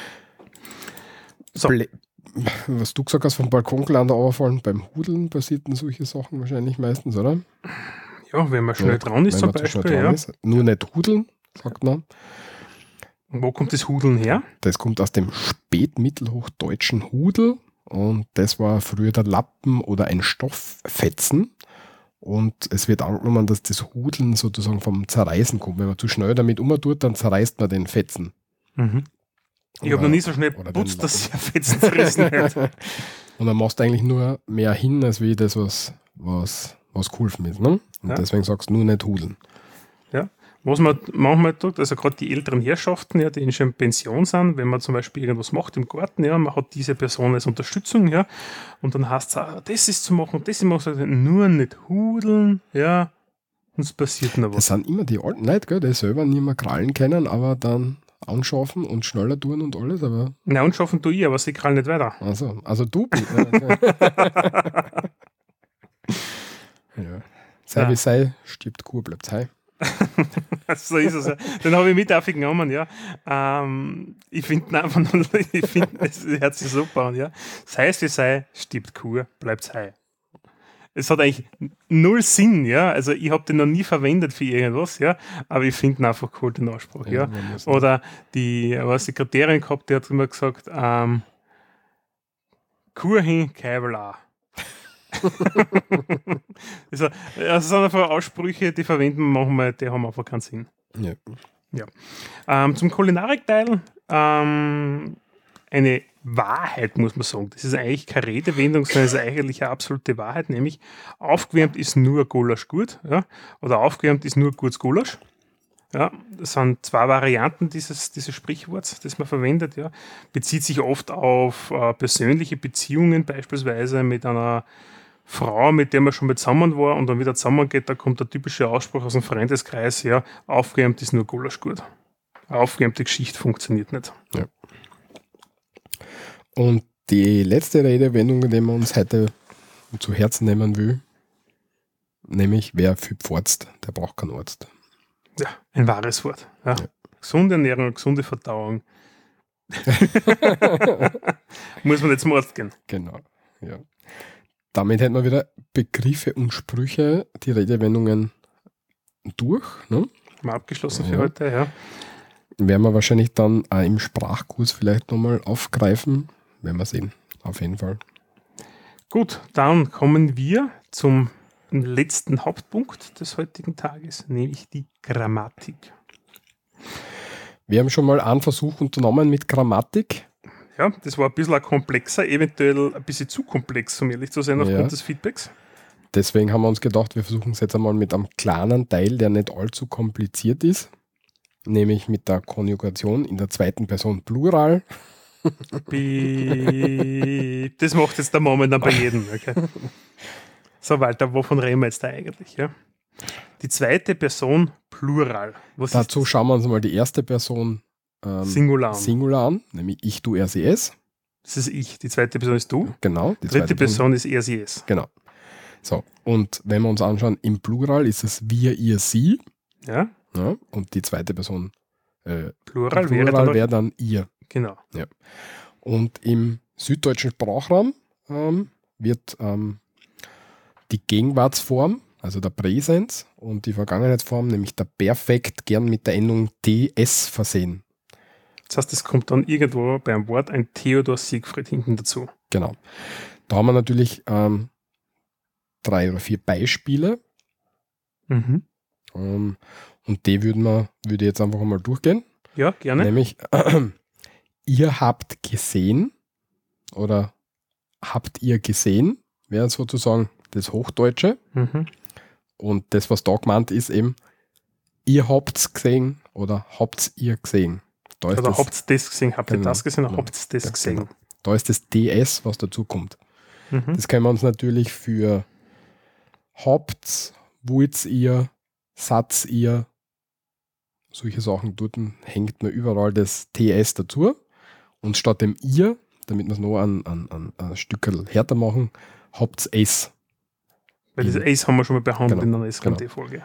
So.
Ble- Was du gesagt hast, vom Balkongeländer runterfallen, beim Hudeln passierten solche Sachen wahrscheinlich meistens, oder?
Ja, wenn man schnell
Ja,
dran ist
wenn
zum
man zu schnell
Beispiel.
dran
Ja.
ist. Nur nicht hudeln, sagt man.
Und wo kommt das Hudeln her?
Das kommt aus dem spätmittelhochdeutschen Hudel und das war früher der Lappen oder ein Stofffetzen. Und es wird angenommen, dass das Hudeln sozusagen vom Zerreißen kommt. Wenn man zu schnell damit umtut, dann zerreißt man den Fetzen.
Mhm. Ich habe
Oder-
noch nie so schnell
oder
putzt,
den
dass ich ein Fetzen zerrissen hätte.
Und dann machst du eigentlich nur mehr hin, als wie das, was, was, was geholfen ist. Ne? Und
Ja.
deswegen sagst du nur nicht hudeln.
Ja. Was man manchmal tut, also gerade die älteren Herrschaften, ja, die schon in Pension sind, wenn man zum Beispiel irgendwas macht im Garten, ja, man hat diese Person als Unterstützung, ja, und dann heißt es, ah, das ist zu machen, das ist zu machen, nur nicht hudeln, ja, und es passiert noch
Das
was.
sind immer die alten Leute, gell, die selber nicht mehr krallen können, aber dann anschaffen und schneller tun und alles. Aber
Na, und schaffen tue ich, aber sie krallen nicht weiter.
also, also du bist. ja. Sei
Ja.
wie sei, stirbt Kur, bleibt hei.
So ist es. Ja. Den habe ich mit aufgenommen, ja. Ähm, ich finde einfach nur, ich finde, es hört sich super an, ja. Sei es wie sei, stirbt Kur, bleibt's hei. Es hat eigentlich null Sinn, ja. Also ich habe den noch nie verwendet für irgendwas, ja. Aber ich finde ihn einfach cool, den Ausspruch, ja.
man muss-
Oder die, was die Sekretärin gehabt, die hat immer gesagt, ähm, Kur hin, Keibel auch. also, das sind einfach Aussprüche, die verwenden wir manchmal, die haben einfach keinen Sinn.
Ja.
Ähm, zum Kulinarikteil, ähm, eine Wahrheit, muss man sagen. Das ist eigentlich keine Redewendung, sondern es ist eigentlich eine absolute Wahrheit, nämlich aufgewärmt ist nur Gulasch gut, ja, oder aufgewärmt ist nur gutes Gulasch. Ja, das sind zwei Varianten dieses, dieses Sprichworts, das man verwendet, ja. Bezieht sich oft auf äh, persönliche Beziehungen, beispielsweise mit einer Frau, mit der man schon mal zusammen war und dann wieder zusammengeht, da kommt der typische Ausspruch aus dem Freundeskreis, ja, aufgewärmt ist nur Gulasch gut. Eine aufgewärmte Geschichte funktioniert nicht.
Und die letzte Redewendung, die man uns heute zu Herzen nehmen will, nämlich wer viel pforzt, der braucht keinen Arzt.
Ja, ein wahres Wort. Ja.
Ja.
Gesunde Ernährung, gesunde Verdauung. Muss man nicht zum Arzt gehen.
Genau, ja. Damit hätten wir wieder Begriffe und Sprüche, die Redewendungen durch. Ne?
Mal abgeschlossen für
Ja.
heute, ja.
Werden wir wahrscheinlich dann auch im Sprachkurs vielleicht nochmal aufgreifen. Werden wir sehen, auf jeden Fall.
Gut, dann kommen wir zum letzten Hauptpunkt des heutigen Tages, nämlich die Grammatik.
Wir haben schon mal einen Versuch unternommen mit Grammatik.
Ja, das war ein bisschen komplexer, eventuell ein bisschen zu komplex, um ehrlich zu sein, aufgrund
Ja.
des Feedbacks.
Deswegen haben wir uns gedacht, wir versuchen es jetzt einmal mit einem kleinen Teil, der nicht allzu kompliziert ist. Nämlich mit der Konjugation in der zweiten Person Plural.
Bi- Das macht jetzt der Moment dann bei jedem. Okay. So, Walter, wovon reden wir jetzt da eigentlich? Ja? Die zweite Person Plural. Was
Dazu
ist
schauen wir uns mal die erste Person ähm,
Singular?
Singular an, nämlich ich, du, er, sie, es.
Das ist ich. Die zweite Person ist du.
Genau. Die
Dritte
zweite
Person ist er, sie, es.
Genau. So, und wenn wir uns anschauen, im Plural ist es wir, ihr, sie.
Ja?
Ja, und die zweite Person äh,
Plural,
Plural
wäre dann,
wäre dann ihr.
genau.
Und im süddeutschen Sprachraum ähm, wird ähm, die Gegenwartsform, also der Präsens, und die Vergangenheitsform, nämlich der Perfekt, gern mit der Endung ts versehen.
Das heißt, es kommt dann irgendwo beim Wort ein Theodor Siegfried hinten dazu.
Genau. Da haben wir natürlich ähm, drei oder vier Beispiele.
Mhm.
Ähm, und die würden wir, würde ich jetzt einfach mal durchgehen.
Ja, gerne.
Nämlich, ihr habt gesehen oder habt ihr gesehen, wäre sozusagen das Hochdeutsche.
Mhm.
Und das, was da gemeint ist, eben, ihr habt's gesehen oder habt's ihr gesehen. Da ist,
Oder
das,
habt ihr das gesehen? Habt ihr
Genau.
das gesehen? Oder
Genau.
habt ihr das
Ja,
gesehen?
genau. da ist das ds, was dazu kommt.
Mhm.
Das können wir uns natürlich für habt's, wollt's ihr, satz ihr, solche Sachen dort hängt man überall das ts dazu. Und statt dem ihr, damit wir es noch ein, ein, ein, ein Stück härter machen, habt's es.
Weil dieses Ace haben wir schon mal behandelt
Genau,
in einer S K M T-Folge.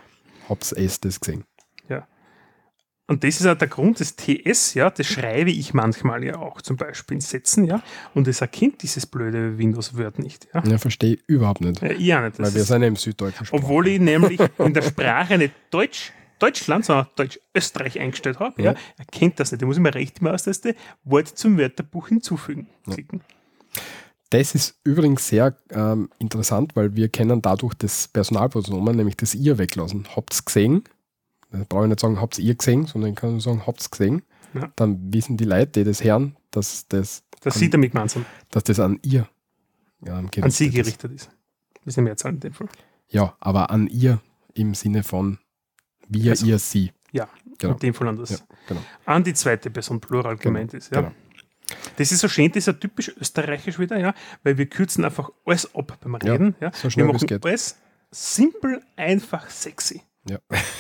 Habt ihr das gesehen?
Ja. Und das ist auch der Grund des T S, ja, das schreibe ich manchmal ja auch zum Beispiel in Sätzen, ja, und es erkennt dieses blöde Windows Word nicht, ja.
Ja, verstehe ich überhaupt nicht.
Ja, ich auch nicht. Das
Weil wir
ist,
sind ja im süddeutschen Sprache.
obwohl ich nämlich in der Sprache nicht Deutsch, Deutschland, sondern Deutsch-Österreich eingestellt habe, ja.
Ja.
erkennt das nicht. Da muss ich mir rechte Maustaste Wort zum Wörterbuch hinzufügen klicken.
Das ist übrigens sehr ähm, interessant, weil wir können dadurch das Personalpronomen, nämlich das ihr weglassen. Habt's gesehen? Da brauche ich nicht sagen, habt's ihr gesehen, sondern ich kann nur sagen, habt's gesehen.
Ja.
Dann wissen die Leute, die das hören, dass das,
Das
an,
sieht damit gemeinsam
dass das an ihr ja,
an
gerichtet
sie
ist.
gerichtet ist. Das ist ja Mehrzahl in dem Fall.
Ja, aber an ihr im Sinne von wir,
Also,
ihr, sie.
Ja,
Genau.
in dem Fall an das.
Ja, genau.
An die zweite Person Plural gemeint ist. Ja.
Genau.
Das ist so schön, das ist ja typisch österreichisch wieder, ja, weil wir kürzen einfach alles ab beim
Ja,
Reden. Ja,
so schnell
wir
wie es
machen
geht.
alles simpel, einfach, sexy.
Ja.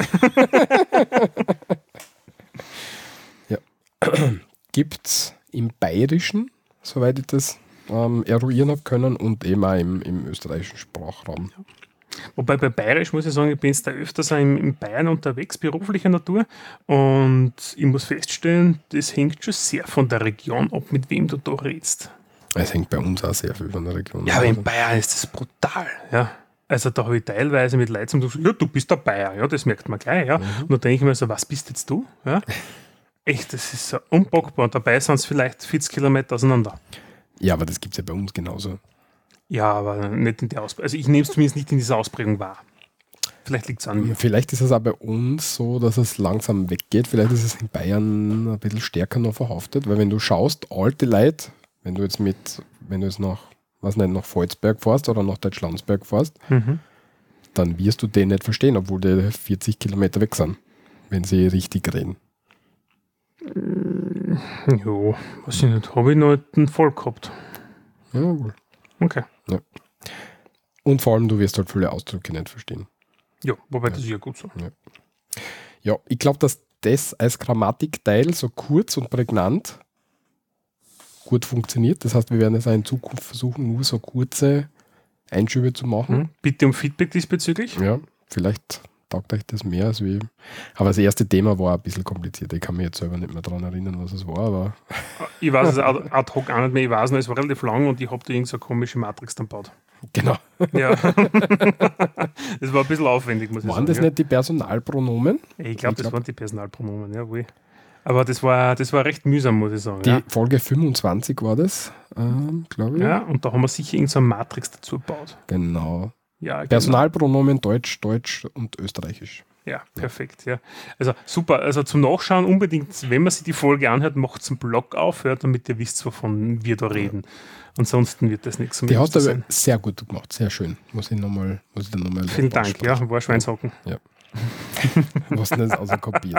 ja. Gibt es im Bayerischen, soweit ich das ähm, eruieren habe können, und eben auch im, im österreichischen Sprachraum.
Wobei bei Bayerisch muss ich sagen, ich bin jetzt da öfters auch in, in Bayern unterwegs, beruflicher Natur, und ich muss feststellen, das hängt schon sehr von der Region ab, mit wem du da redest.
Es hängt bei uns auch sehr viel von der Region
Ja,
ab.
aber in Bayern ist das brutal, ja. Also da habe ich teilweise mit Leuten zum ja, du bist der Bayer, ja, das merkt man gleich, ja.
Mhm.
Und da denke ich mir so, was bist jetzt du? Ja. Echt, das ist so unpackbar. Und dabei sind es vielleicht vierzig Kilometer auseinander.
Ja, aber das gibt es ja bei uns genauso.
Ja, aber nicht in der Ausprägung. Also ich nehme es zumindest nicht in dieser Ausprägung wahr. Vielleicht liegt es an mir.
Vielleicht ist es auch bei uns so, dass es langsam weggeht. Vielleicht ist es in Bayern ein bisschen stärker noch verhaftet, weil wenn du schaust, alte Leute, wenn du jetzt mit, wenn du jetzt nach, was nicht, nach Volzberg fährst oder nach Deutschlandsberg fährst,
Mhm.
dann wirst du den nicht verstehen, obwohl die vierzig Kilometer weg sind, wenn sie richtig reden.
Jo, weiß ich nicht. Habe ich noch einen voll gehabt.
Ja, wohl.
Okay.
Und vor allem, du wirst halt viele Ausdrücke nicht verstehen.
Ja, wobei das ist ja gut so.
Ja, ich glaube, dass das als Grammatikteil so kurz und prägnant gut funktioniert. Das heißt, wir werden es auch in Zukunft versuchen, nur so kurze Einschübe zu machen.
Mhm. Bitte um Feedback diesbezüglich.
Ja, vielleicht taugt euch das mehr als wie. Aber das erste Thema war ein bisschen kompliziert. Ich kann mich jetzt selber nicht mehr daran erinnern, was es war, aber
Ich weiß es ad ad hoc auch nicht mehr. Ich weiß noch, es war relativ lang und ich habe da irgend so eine komische Matrix dann gebaut.
genau.
Ja. Das war ein bisschen aufwendig, muss ich
Waren
sagen.
das
ja.
nicht die Personalpronomen?
Ich glaube,
Ich
das
glaub-
waren die Personalpronomen, jawohl. Aber das war, das war recht mühsam, muss ich sagen.
Die
Ja.
Folge fünfundzwanzig war das, ähm, glaube ich.
ja, und da haben wir sicher irgendeine so eine Matrix dazu gebaut.
Genau.
Ja, genau.
Personalpronomen Deutsch, Deutsch und Österreichisch.
Ja, perfekt, ja. Also super, also zum Nachschauen unbedingt, wenn man sich die Folge anhört, macht einen Blog auf, ja, damit ihr wisst, wovon wir da reden. Ansonsten wird das nichts.
Die hast du aber
sein.
sehr gut gemacht, sehr schön. Muss ich nochmal, muss ich dann nochmal.
Vielen Dank, ja, war Schweinshocken.
Was nicht außer kopiert.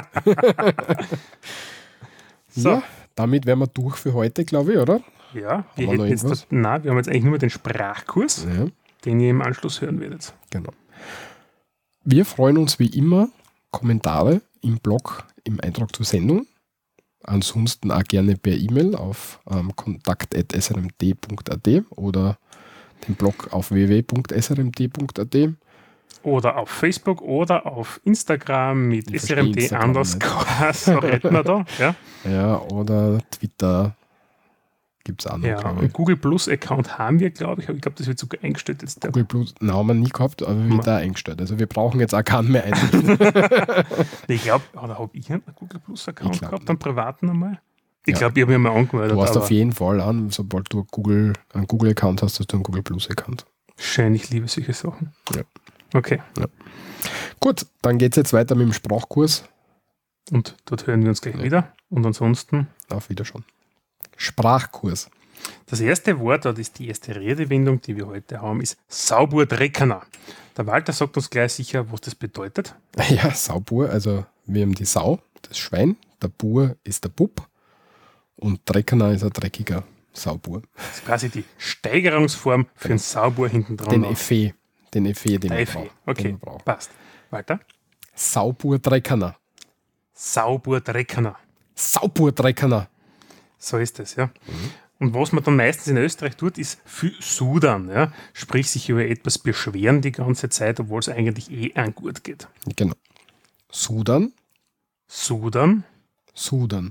So.
Ja, damit wären wir durch für heute, glaube ich, oder?
Ja, wir
wir
hätten
noch
jetzt,
irgendwas?
das, nein, wir haben jetzt eigentlich nur den Sprachkurs,
Ja,
den ihr im Anschluss hören werdet.
genau. Wir freuen uns wie immer Kommentare im Blog im Eintrag zur Sendung. Ansonsten auch gerne per E-Mail auf ähm, kontakt at s r m d punkt a t oder den Blog auf w w w punkt s r m d punkt a t.
Oder auf Facebook oder auf Instagram mit
Ich
S
verstehe
R M D
Instagram
underscore, so retten wir da. Ja,
Ja, oder Twitter gibt es auch noch,
ja.
glaube
Und
ich.
Google Plus Account haben wir, glaube ich, aber ich glaube, das wird sogar eingestellt jetzt. Der
Google Plus, na, haben wir nie gehabt, aber wird da eingestellt. Also wir brauchen jetzt auch keinen mehr einrichten.
Ich glaube, oder habe ich einen Google Plus Account
Ich glaub
gehabt, einen privaten einmal? Ich
Ja.
glaube, ich habe mich mal angemeldet.
Du hast
aber
auf jeden Fall an, sobald du Google, einen Google-Account hast, hast du einen Google Plus-Account.
schön, ich liebe solche Sachen.
Ja.
Okay,
Gut, dann geht es jetzt weiter mit dem Sprachkurs.
und dort hören wir uns gleich wieder. Und ansonsten,
Auf Wiedersehen. Sprachkurs.
das erste Wort, oder ist die erste Redewendung, die wir heute haben, ist Sauburdreckener. Der Walter sagt uns gleich sicher, was das bedeutet.
Ja, Saubur, also wir haben die Sau, das Schwein, der Bur ist der Bub und Dreckener ist ein dreckiger Saubur.
Das ist quasi die Steigerungsform für einen Saubur hinten dran.
Den Effet, den Effet, den wir
Effe.
brauchen. Den
Okay,
wir brauchen.
passt. Weiter.
Saubur-Dreckener.
Sauburdreckener.
Saubur-Dreckener.
So ist es, ja. Und was man dann meistens in Österreich tut, ist viel sudern, ja. Sprich, sich über etwas beschweren die ganze Zeit, obwohl es eigentlich eh an gut geht.
Genau. Sudan,
Sudan,
Sudan.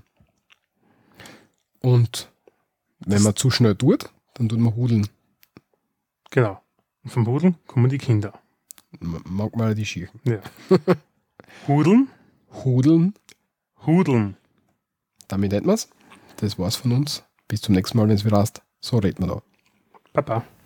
Und wenn man zu schnell tut, dann tut man hudeln.
genau. Und vom Hudeln kommen die Kinder.
M- Mag mal die Schirchen.
Ja. Hudeln,
Hudeln,
Hudeln.
damit hätten wir's. Das war's von uns. Bis zum nächsten Mal, wenn es wieder heißt. So reden wir da.
Papa.